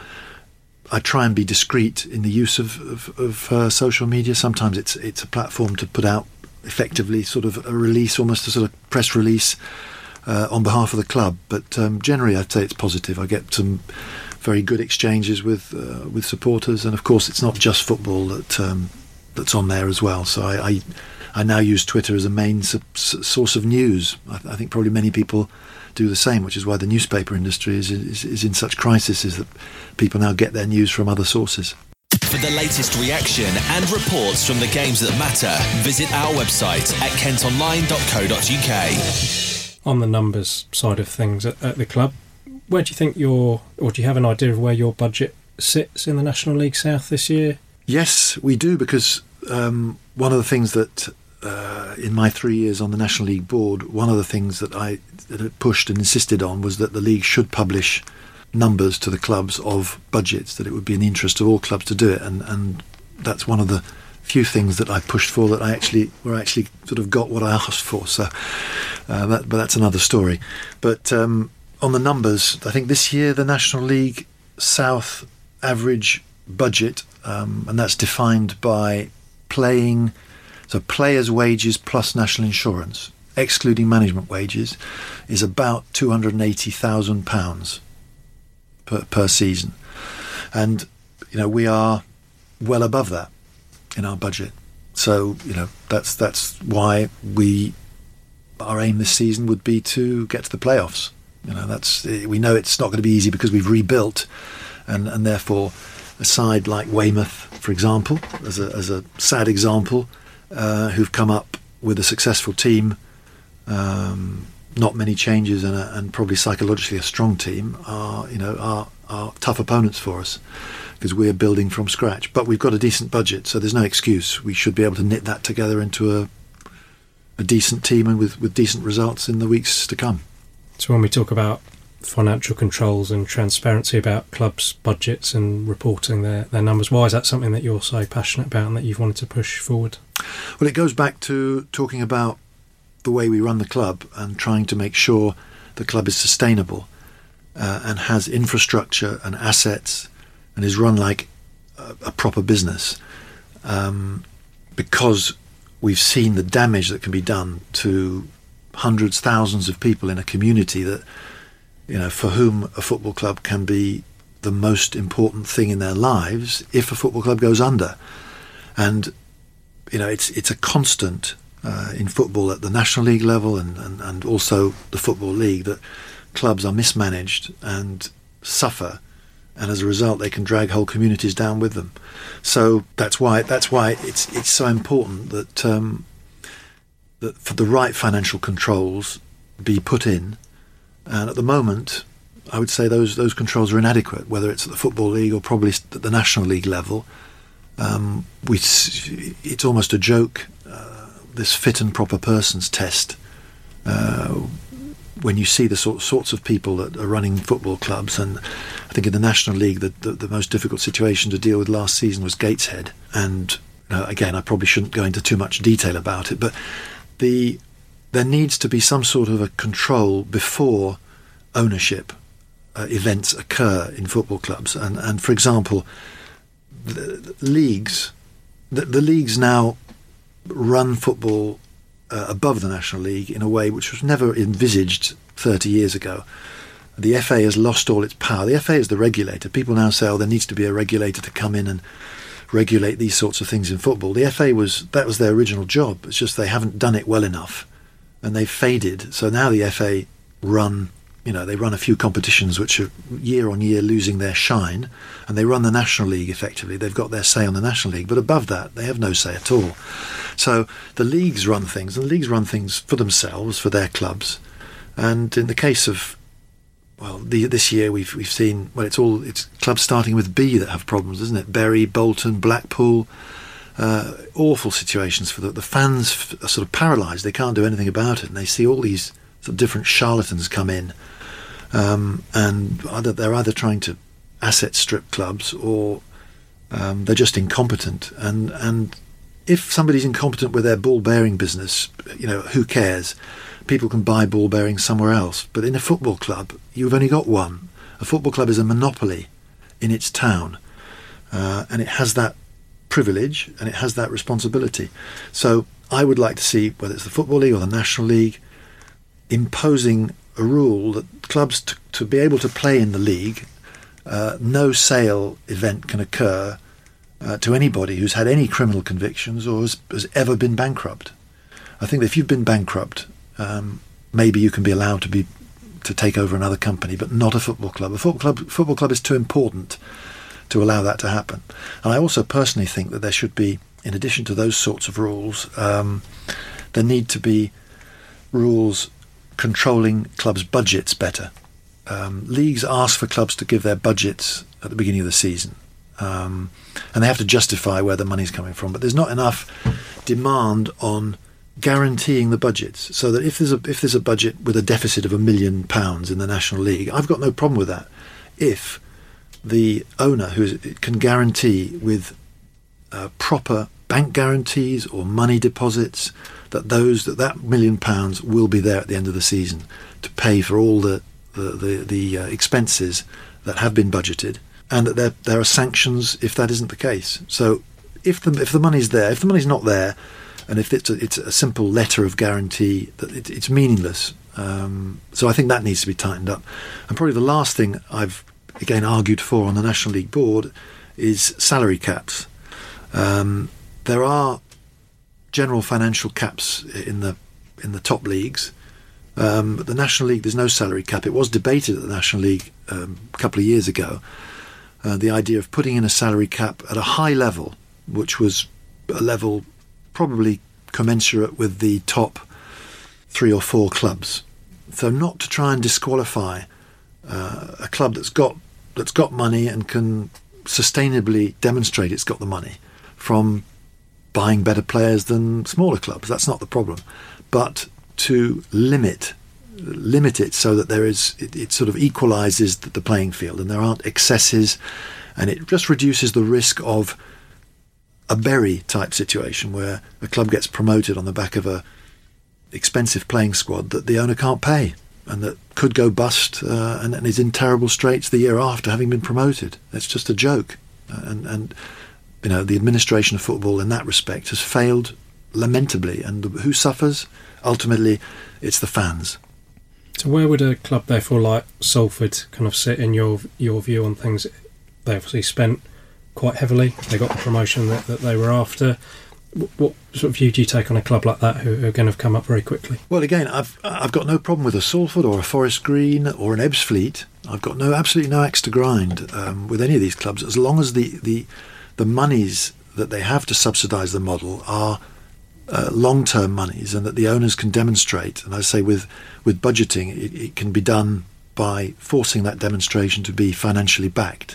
I try and be discreet in the use of, of, of uh, social media. Sometimes it's it's a platform to put out effectively sort of a release, almost a sort of press release uh, on behalf of the club. But um, generally I'd say it's positive. I get some very good exchanges with uh, with supporters. And of course it's not just football that... Um, that's on there as well. So I, I, I now use Twitter as a main su- source of news. I, I think probably many people do the same, which is why the newspaper industry is, is, is in such crisis, is that people now get their news from other sources. For the latest reaction and reports from the games that matter, visit our website at kent online dot co dot uk. On the numbers side of things at, at the club, where do you think your, or do you have an idea of where your budget sits in the National League South this year? Yes, we do, because um, one of the things that uh, in my three years on the National League board, one of the things that I that I pushed and insisted on was that the league should publish numbers to the clubs of budgets, that it would be in the interest of all clubs to do it, and, and that's one of the few things that I pushed for that I actually were actually sort of got what I asked for. So, uh, that, but that's another story. But um, on the numbers, I think this year the National League South average budget, um, and that's defined by playing, so players' wages plus national insurance, excluding management wages, is about two hundred eighty thousand pounds per, per season. And, you know, we are well above that in our budget. So, you know, that's that's why we our aim this season would be to get to the playoffs. You know, that's we know it's not going to be easy because we've rebuilt, and, and therefore a side like Weymouth, for example, as a as a sad example, uh, who've come up with a successful team, um, not many changes, and, a, and probably psychologically a strong team, are you know are are tough opponents for us because we're building from scratch. But we've got a decent budget, so there's no excuse. We should be able to knit that together into a a decent team and with, with decent results in the weeks to come. So when we talk about financial controls and transparency about clubs' budgets and reporting their, their numbers, why is that something that you're so passionate about and that you've wanted to push forward? Well, it goes back to talking about the way we run the club and trying to make sure the club is sustainable uh, and has infrastructure and assets and is run like a, a proper business, um, because we've seen the damage that can be done to hundreds, thousands of people in a community that, you know, for whom a football club can be the most important thing in their lives if a football club goes under. And, you know, it's it's a constant uh, in football at the National League level and, and, and also the Football League that clubs are mismanaged and suffer, and as a result they can drag whole communities down with them. So that's why that's why it's it's so important that um, that for the right financial controls be put in. And at the moment, I would say those those controls are inadequate, whether it's at the Football League or probably at the National League level. Um, we it's almost a joke, uh, this fit and proper persons test. Uh, when you see the sort, sorts of people that are running football clubs, and I think in the National League the, the, the most difficult situation to deal with last season was Gateshead, and you know, again I probably shouldn't go into too much detail about it, but the there needs to be some sort of a control before ownership uh, events occur in football clubs, and, and for example the, the leagues the, the leagues now run football Uh, above the National League in a way which was never envisaged thirty years ago. The F A has lost all its power. The F A is the regulator. People now say, oh, there needs to be a regulator to come in and regulate these sorts of things in football. The F A was, that was their original job. It's just they haven't done it well enough and they've faded. So now the F A run, you know, they run a few competitions which are year on year losing their shine, and they run the National League effectively. They've got their say on the National League, but above that they have no say at all. So the leagues run things, and the leagues run things for themselves, for their clubs. And in the case of, well, the, this year we've we've seen, well, it's all it's clubs starting with B that have problems, isn't it? Bury, Bolton, Blackpool, uh, awful situations for the, the fans. Are sort of paralysed; they can't do anything about it, and they see all these sort of different charlatans come in, um, and either they're either trying to asset strip clubs or um, they're just incompetent, and and. If somebody's incompetent with their ball bearing business, you know, who cares? People can buy ball bearings somewhere else. But in a football club, you've only got one. A football club is a monopoly in its town, uh, and it has that privilege and it has that responsibility. So I would like to see, whether it's the Football League or the National League, imposing a rule that clubs, to, to be able to play in the league, uh, no sale event can occur Uh, to anybody who's had any criminal convictions or has, has ever been bankrupt. I think that if you've been bankrupt, um, maybe you can be allowed to be to take over another company, but not a football club. A football club, football club is too important to allow that to happen. And I also personally think that there should be, in addition to those sorts of rules, um, there need to be rules controlling clubs' budgets better. Um, leagues ask for clubs to give their budgets at the beginning of the season. Um, and they have to justify where the money's coming from, but there's not enough demand on guaranteeing the budgets, so that if there's a if there's a budget with a deficit of a million pounds in the National League, I've got no problem with that if the owner who is, can guarantee with uh, proper bank guarantees or money deposits that those that that million pounds will be there at the end of the season to pay for all the the the, the uh, expenses that have been budgeted. And that there there are sanctions if that isn't the case. So if the if the money's there, if the money's not there, and if it's a, it's a simple letter of guarantee, that it, it's meaningless. Um, so I think that needs to be tightened up. And probably the last thing I've again argued for on the National League board, is salary caps. Um, there are general financial caps in the in the top leagues, um, but the National League, there's no salary cap. It was debated at the National League um, a couple of years ago, uh, the idea of putting in a salary cap at a high level, which was a level probably commensurate with the top three or four clubs. So not to try and disqualify uh, a club that's got that's got money and can sustainably demonstrate it's got the money from buying better players than smaller clubs. That's not the problem. But to limit limit it so that there is it, it sort of equalises the, the playing field and there aren't excesses, and it just reduces the risk of a Bury type situation where a club gets promoted on the back of a expensive playing squad that the owner can't pay and that could go bust uh, and, and is in terrible straits the year after having been promoted. It's just a joke. And, and you know, the administration of football in that respect has failed lamentably, and who suffers? Ultimately, it's the fans. So where would a club therefore like Salford kind of sit in your your view on things? They obviously spent quite heavily. They got the promotion that, that they were after. What sort of view do you take on a club like that who are going to have come up very quickly? Well, again, I've I've got no problem with a Salford or a Forest Green or an Ebbsfleet. I've got no absolutely no axe to grind um, with any of these clubs, as long as the, the, the monies that they have to subsidise the model are uh, long-term monies, and that the owners can demonstrate. And I say with with budgeting, it, it can be done by forcing that demonstration to be financially backed,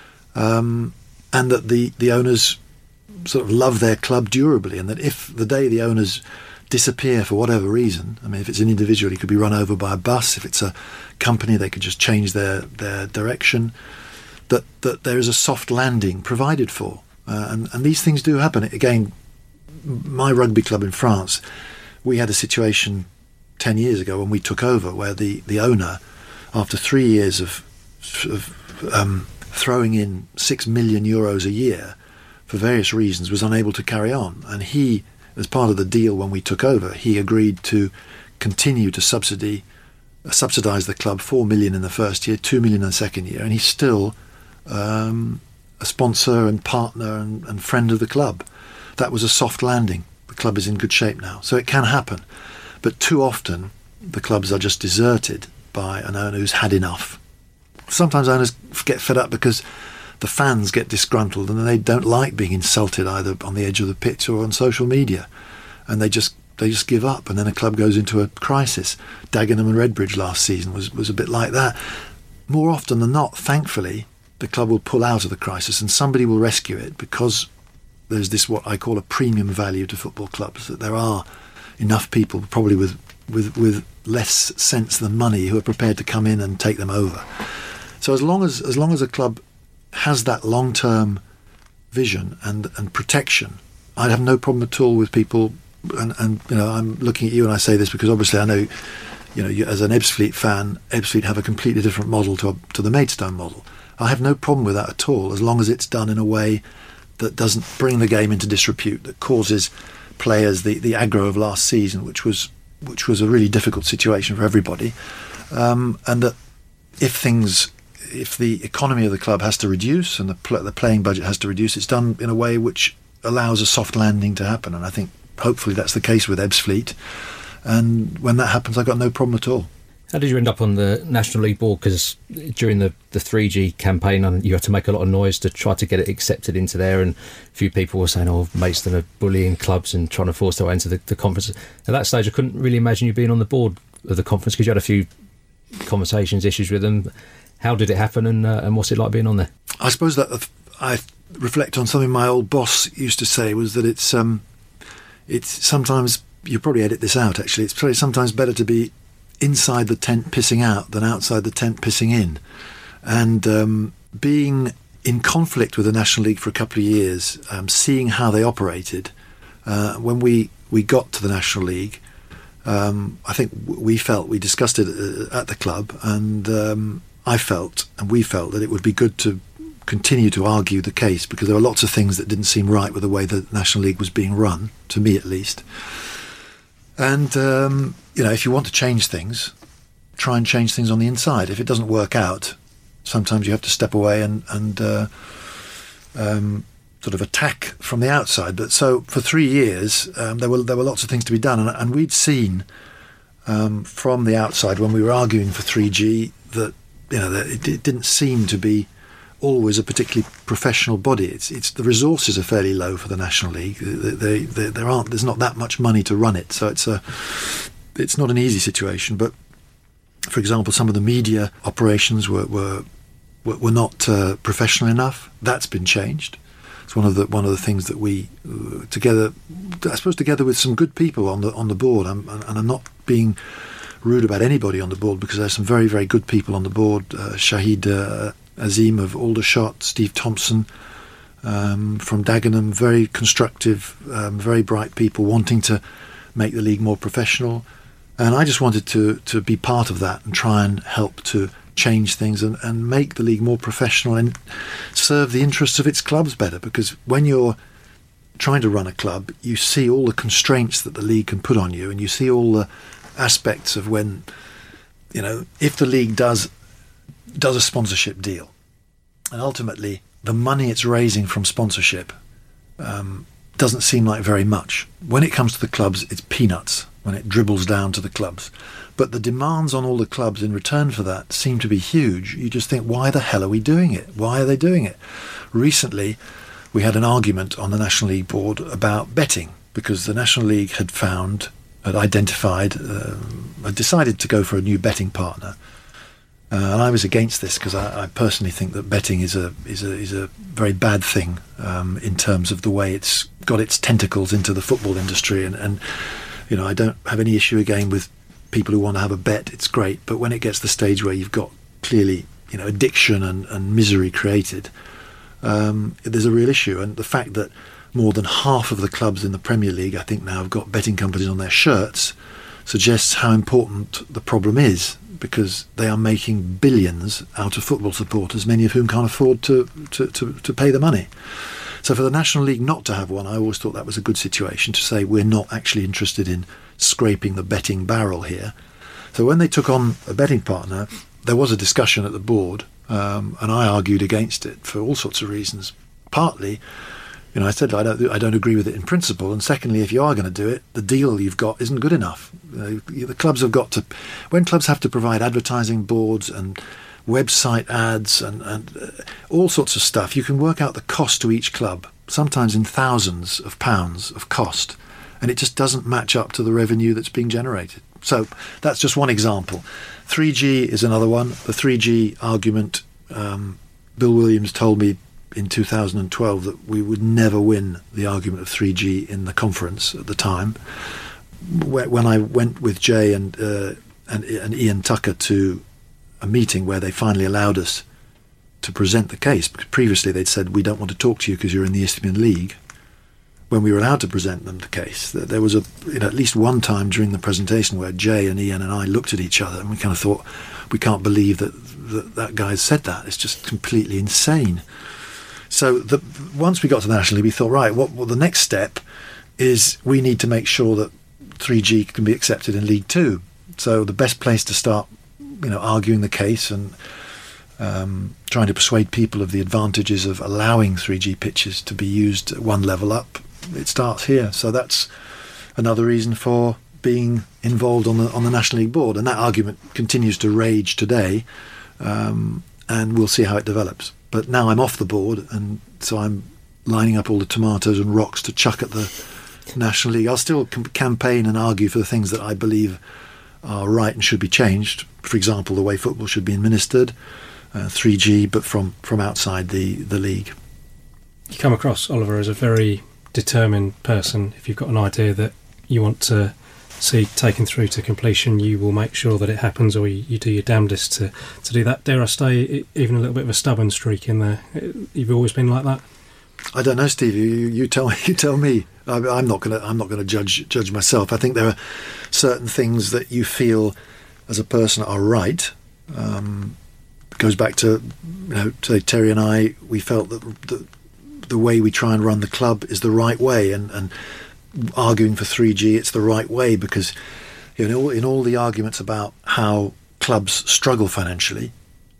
um, and that the, the owners sort of love their club durably, and that if the day the owners disappear for whatever reason, I mean, if it's an individual, he could be run over by a bus. If it's a company, they could just change their, their direction. That that there is a soft landing provided for, uh, and and these things do happen. Again, my rugby club in France, we had a situation ten years ago when we took over where the, the owner, after three years of, of um, throwing in six million euros a year for various reasons, was unable to carry on, and he, as part of the deal when we took over, he agreed to continue to subsidy, uh, subsidise the club four million in the first year, two million in the second year, and he's still um, a sponsor and partner and, and friend of the club. That was a soft landing. The club is in good shape now, so it can happen. But too often, the clubs are just deserted by an owner who's had enough. Sometimes owners get fed up because the fans get disgruntled and they don't like being insulted either on the edge of the pitch or on social media, and they just they just give up, and then a club goes into a crisis. Dagenham and Redbridge last season was, was a bit like that. More often than not, thankfully, the club will pull out of the crisis and somebody will rescue it, because there's this what I call a premium value to football clubs, that there are enough people, probably with with with less sense than money, who are prepared to come in and take them over. So as long as as long as a club has that long-term vision and and protection, I'd have no problem at all with people. And, and you know, I'm looking at you and I say this because obviously I know, you know, you, as an Ebbsfleet fan, Ebbsfleet have a completely different model to to the Maidstone model. I have no problem with that at all, as long as it's done in a way that doesn't bring the game into disrepute, that causes players the, the aggro of last season, which was which was a really difficult situation for everybody, um, and that if things, if the economy of the club has to reduce and the pl- the playing budget has to reduce, it's done in a way which allows a soft landing to happen. And I think hopefully that's the case with Ebbsfleet. And when that happens, I've got no problem at all. How did you end up on the National League board? Because during the, the three G campaign, you had to make a lot of noise to try to get it accepted into there, and a few people were saying, oh, Maidstone are bullying clubs and trying to force their way into the, the conference. At that stage, I couldn't really imagine you being on the board of the conference, because you had a few conversations, issues with them. How did it happen, and, uh, and what's it like being on there? I suppose that I reflect on something my old boss used to say, was that it's um, it's sometimes, you probably edit this out actually, it's probably sometimes better to be inside the tent pissing out than outside the tent pissing in. And um, being in conflict with the National League for a couple of years, um, seeing how they operated, uh, when we, we got to the National League, um, I think we felt, we discussed it at the club, and um, I felt, and we felt, that it would be good to continue to argue the case, because there were lots of things that didn't seem right with the way the National League was being run, to me at least. And, um, you know, if you want to change things, try and change things on the inside. If it doesn't work out, sometimes you have to step away and and uh, um, sort of attack from the outside. But so for three years, um, there were there were lots of things to be done, and, and we'd seen um, from the outside when we were arguing for three G that you know that it, it didn't seem to be always a particularly professional body. It's it's the resources are fairly low for the National League. They, they, they, there aren't there's not that much money to run it, so it's a it's not an easy situation. But for example, some of the media operations were were were not uh, professional enough. That's been changed. It's one of the one of the things that we uh, together, I suppose, together with some good people on the on the board. I'm, and I'm not being rude about anybody on the board, because there's some very very good people on the board. Uh, Shahid uh, Azim of Aldershot, Steve Thompson um, from Dagenham, very constructive, um, very bright people wanting to make the league more professional. And I just wanted to to be part of that and try and help to change things and, and make the league more professional and serve the interests of its clubs better. Because when you're trying to run a club, you see all the constraints that the league can put on you, and you see all the aspects of when, you know, if the league does does a sponsorship deal, and ultimately the money it's raising from sponsorship um, doesn't seem like very much. When it comes to the clubs, it's peanuts when it dribbles down to the clubs. But the demands on all the clubs in return for that seem to be huge. You just think, why the hell are we doing it? Why are they doing it? Recently, we had an argument on the National League board about betting, because the National League had found, had identified, uh, had decided to go for a new betting partner. Uh, and I was against this, because I, I personally think that betting is a is a is a very bad thing um, in terms of the way it's got its tentacles into the football industry. And, and you know, I don't have any issue again with people who want to have a bet. It's great, but when it gets to the stage where you've got clearly, you know, addiction and, and misery created, um, there's a real issue. And the fact that more than half of the clubs in the Premier League, I think now, have got betting companies on their shirts, suggests how important the problem is, because they are making billions out of football supporters, many of whom can't afford to, to, to, to pay the money. So for the National League not to have one, I always thought that was a good situation, to say we're not actually interested in scraping the betting barrel here. So when they took on a betting partner, there was a discussion at the board, um, and I argued against it for all sorts of reasons. Partly, you know, I said I don't, I don't agree with it in principle, and secondly, if you are going to do it, the deal you've got isn't good enough. You know, the clubs have got to, when clubs have to provide advertising boards and website ads and, and uh, all sorts of stuff, you can work out the cost to each club, sometimes in thousands of pounds of cost, and it just doesn't match up to the revenue that's being generated. So that's just one example. three G is another one. The three G argument, um, Bill Williams told me in two thousand twelve that we would never win the argument of three G in the conference at the time. When I went with Jay and uh, and, and Ian Tucker to a meeting where they finally allowed us to present the case, because previously they'd said, we don't want to talk to you because you're in the Isthmian League. When we were allowed to present them the case, there was a you know, at least one time during the presentation where Jay and Ian and I looked at each other and we kind of thought, we can't believe that that, that guy said that. It's just completely insane. So the, once we got to the National League, we thought, right, what well, the next step is we need to make sure that three G can be accepted in League Two. So the best place to start, you know, arguing the case and um, trying to persuade people of the advantages of allowing three G pitches to be used at one level up, it starts here. So that's another reason for being involved on the on the National League board, and that argument continues to rage today, um, and we'll see how it develops. But now I'm off the board, and so I'm lining up all the tomatoes and rocks to chuck at the National League. I'll still com- campaign and argue for the things that I believe are right and should be changed. For example, the way football should be administered, uh, three G, but from, from outside the, the league. You come across, Oliver, as a very determined person. If you've got an idea that you want to see taken through to completion, you will make sure that it happens, or you, you do your damnedest to, to do that. Dare I say, even a little bit of a stubborn streak in there. You've always been like that? I don't know, Steve. You, you tell you tell me. I, I'm not going to. I'm not going to judge judge myself. I think there are certain things that you feel as a person are right. Um, it goes back to, you know, say Terry and I. We felt that the, the way we try and run the club is the right way, and, and arguing for three G, it's the right way, because you know, in all the arguments about how clubs struggle financially,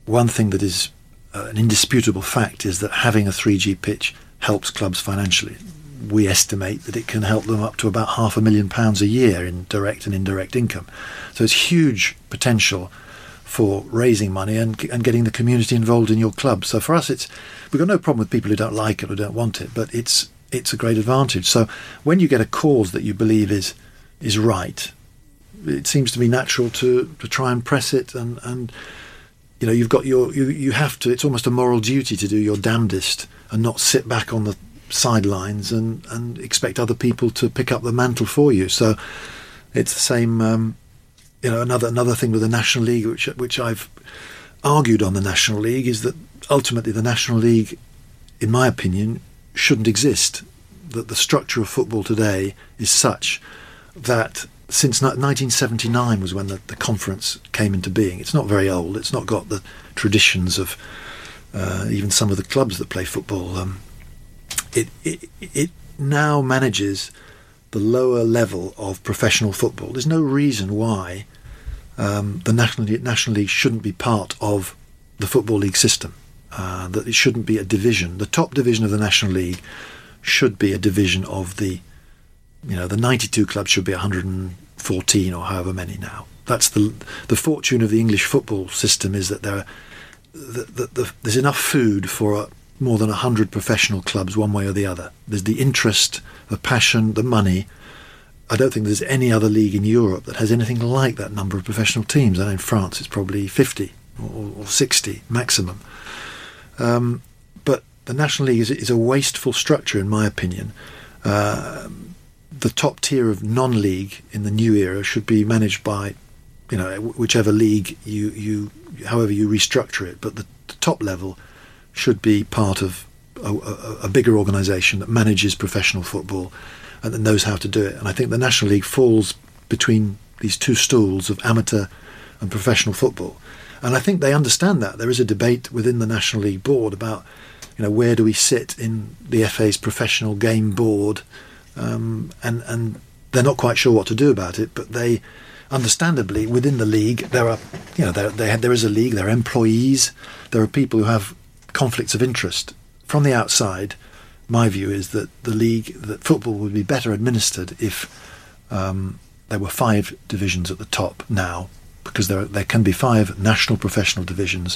one thing that is uh, an indisputable fact is that having a three G pitch helps clubs financially. We estimate that it can help them up to about half a million pounds a year in direct and indirect income. So it's huge potential for raising money and and getting the community involved in your club. So for us, it's we've got no problem with people who don't like it or don't want it, but it's it's a great advantage. So when you get a cause that you believe is is right, it seems to be natural to, to try and press it, and, and you know you've got your you you have to. It's almost a moral duty to do your damnedest and not sit back on the sidelines and and expect other people to pick up the mantle for you. So it's the same. Um, you know, another another thing with the National League, which which I've argued on the National League, is that ultimately the National League, in my opinion, shouldn't exist. That the structure of football today is such that since nineteen seventy-nine was when the, the conference came into being. It's not very old. It's not got the traditions of uh, even some of the clubs that play football. Um, it, it it now manages the lower level of professional football. There's no reason why um, the National National League shouldn't be part of the Football League system. Uh, that it shouldn't be a division. The top division of the National League should be a division of the, you know, the ninety-two clubs should be one hundred fourteen or however many now. That's the the fortune of the English football system, is that there are the, the, the, there's enough food for a, more than one hundred professional clubs one way or the other. There's the interest, the passion, the money. I don't think there's any other league in Europe that has anything like that number of professional teams. I know in France it's probably fifty or, or sixty maximum. Um, but the National League is, is a wasteful structure, in my opinion. Uh, the top tier of non-league in the new era should be managed by, you know, whichever league you, you however you restructure it. But the, the top level should be part of a, a, a bigger organisation that manages professional football and that knows how to do it. And I think the National League falls between these two stools of amateur and professional football. And I think they understand that. There is a debate within the National League board about, you know, where do we sit in the F A's professional game board, um, and and they're not quite sure what to do about it. But they, understandably, within the league, there are, you know, there there, there is a league. There are employees. There are people who have conflicts of interest. From the outside, my view is that the league, that football would be better administered if um, there were five divisions at the top now, because there there can be five national professional divisions,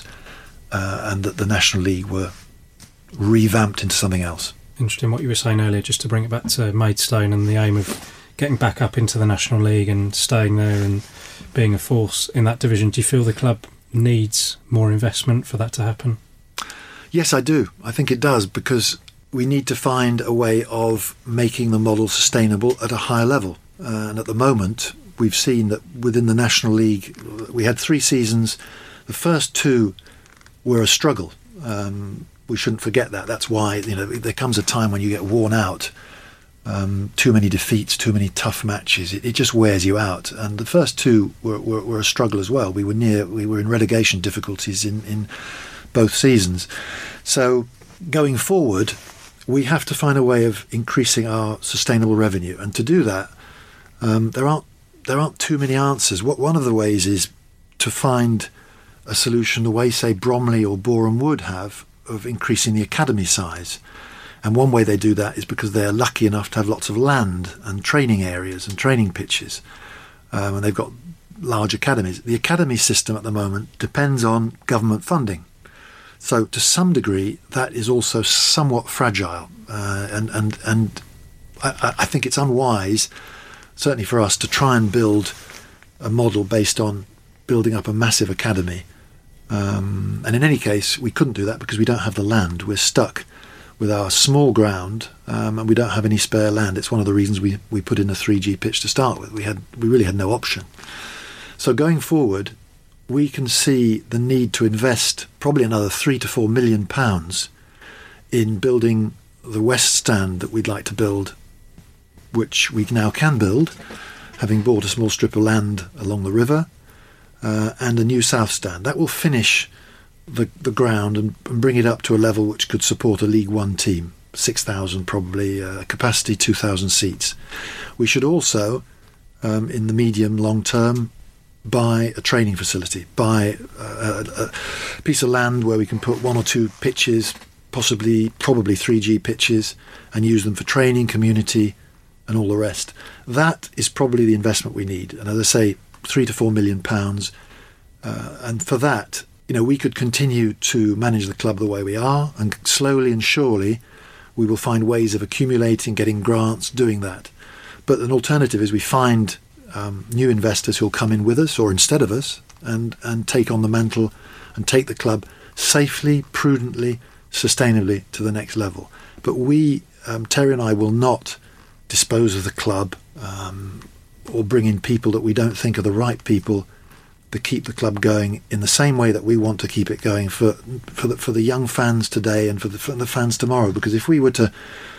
uh, and that the National League were revamped into something else. Interesting what you were saying earlier, just to bring it back to Maidstone and the aim of getting back up into the National League and staying there and being a force in that division. Do you feel the club needs more investment for that to happen? Yes, I do. I think it does, because we need to find a way of making the model sustainable at a higher level. Uh, and at the moment, we've seen that within the National League, we had three seasons. The first two were a struggle. Um, we shouldn't forget that. That's why, you know, there comes a time when you get worn out. Um, too many defeats, too many tough matches. It, it just wears you out. And the first two were, were, were a struggle as well. We were near. We were in relegation difficulties in, in both seasons. So going forward, we have to find a way of increasing our sustainable revenue. And to do that, um, there aren't there aren't too many answers. What one of the ways is to find a solution the way, say, Bromley or Boreham Wood have, of increasing the academy size. And one way they do that is because they're lucky enough to have lots of land and training areas and training pitches, um, and they've got large academies. The academy system at the moment depends on government funding. So to some degree, that is also somewhat fragile, uh, and and and I, I think it's unwise, certainly for us, to try and build a model based on building up a massive academy. Um, and in any case, we couldn't do that because we don't have the land. We're stuck with our small ground, um, and we don't have any spare land. It's one of the reasons we, we put in a three G pitch to start with. We had we really had no option. So going forward, we can see the need to invest probably another three to four million pounds in building the West Stand that we'd like to build, which we now can build, having bought a small strip of land along the river, uh, and a new South Stand. That will finish the the ground and, and bring it up to a level which could support a League One team, six thousand probably, uh, capacity two thousand seats. We should also, um, in the medium long term, buy a training facility, buy a, a, a piece of land where we can put one or two pitches, possibly, probably three G pitches, and use them for training, community, and all the rest. That is probably the investment we need. And as I say, three to four million pounds. Uh, and for that, you know, we could continue to manage the club the way we are, and slowly and surely we will find ways of accumulating, getting grants, doing that. But an alternative is we find um, new investors who'll come in with us or instead of us and, and take on the mantle and take the club safely, prudently, sustainably to the next level. But we, um, Terry and I, will not dispose of the club um, or bring in people that we don't think are the right people to keep the club going in the same way that we want to keep it going for for the, for the young fans today and for the, for the fans tomorrow. Because if we were to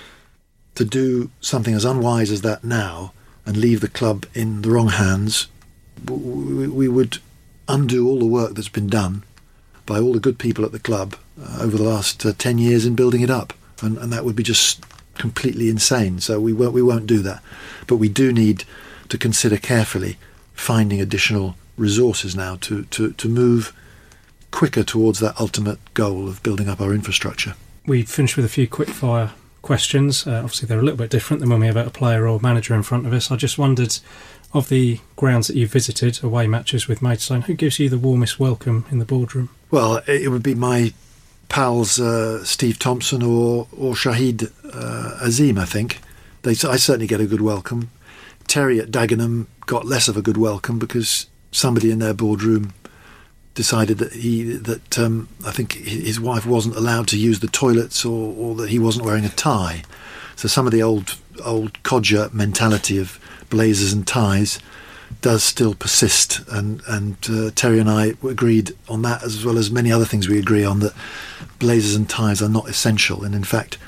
to do something as unwise as that now and leave the club in the wrong hands, we, we would undo all the work that's been done by all the good people at the club uh, over the last uh, ten years in building it up, and, and that would be just completely insane. So we won't we won't do that. But we do need to consider carefully finding additional resources now to, to, to move quicker towards that ultimate goal of building up our infrastructure. We finished with a few quick-fire questions. Uh, obviously, they're a little bit different than when we have a player or manager in front of us. I just wondered, of the grounds that you've visited, away matches with Maidstone, who gives you the warmest welcome in the boardroom? Well, it would be my pals uh, Steve Thompson or, or Shahid uh, Azim, I think. They, I certainly get a good welcome. Terry at Dagenham got less of a good welcome because somebody in their boardroom decided that he that um, I think his wife wasn't allowed to use the toilets, or, or that he wasn't wearing a tie. So some of the old old codger mentality of blazers and ties does still persist, and and uh, Terry and I agreed on that, as well as many other things we agree on, that blazers and ties are not essential. And in fact,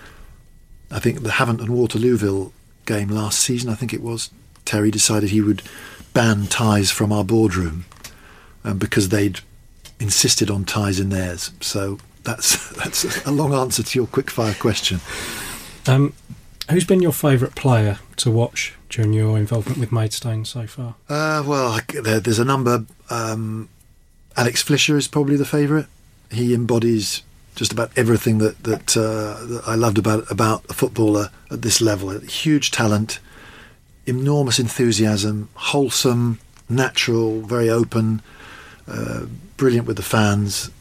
I think the Havant and Waterlooville game last season, I think it was, Terry decided he would ban ties from our boardroom um, because they'd insisted on ties in theirs. So that's that's a long answer to your quick-fire question. Um, who's been your favourite player to watch during your involvement with Maidstone so far? Uh, well, there, there's a number. Um, Alex Flisher is probably the favourite. He embodies just about everything that that, uh, that I loved about about a footballer at this level. A huge talent, enormous enthusiasm, wholesome, natural, very open, uh, brilliant with the fans,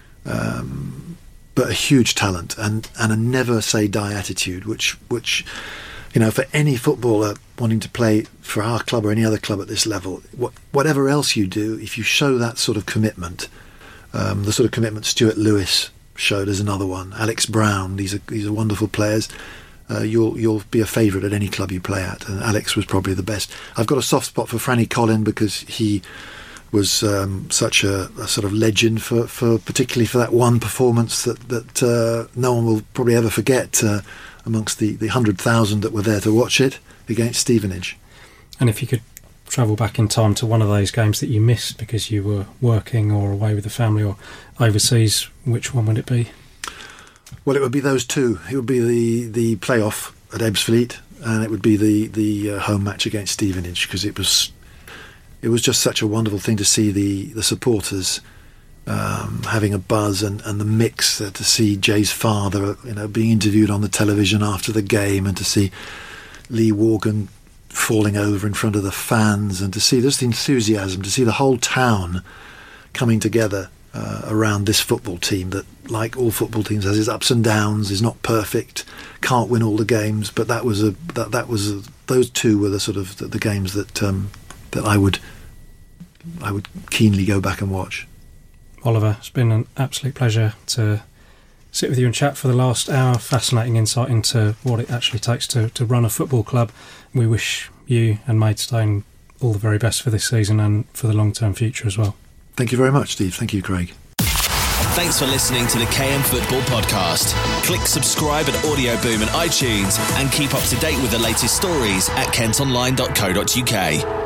um, but a huge talent and, and a never say die attitude, which which you know, for any footballer wanting to play for our club or any other club at this level, what, whatever else you do, if you show that sort of commitment, um, the sort of commitment Stuart Lewis showed as another one, Alex Brown, these are these are wonderful players. Uh, you'll you'll be a favourite at any club you play at, and Alex was probably the best. I've got a soft spot for Franny Collin because he was um, such a, a sort of legend for, for particularly for that one performance that that uh, no one will probably ever forget uh, amongst the the hundred thousand that were there to watch it against Stevenage. And if you could travel back in time to one of those games that you missed because you were working or away with the family or overseas, which one would it be? Well, it would be those two. It would be the, the playoff at Ebbsfleet, and it would be the the uh, home match against Stevenage, because it was it was just such a wonderful thing to see the the supporters um, having a buzz, and, and the mix uh, to see Jay's father, you know, being interviewed on the television after the game, and to see Lee Worgan falling over in front of the fans, and to see just the enthusiasm, to see the whole town coming together uh, around this football team that, like all football teams, has its ups and downs, is not perfect, can't win all the games, but that was a that that was a, those two were the sort of the, the games that um, that I would I would keenly go back and watch. Oliver, it's been an absolute pleasure to sit with you and chat for the last hour. Fascinating insight into what it actually takes to, to run a football club. We wish you and Maidstone all the very best for this season and for the long-term future as well. Thank you very much, Steve. Thank you, Craig. Thanks for listening to the K M Football Podcast. Click subscribe at Audio Boom and iTunes, and keep up to date with the latest stories at kent online dot co dot uk.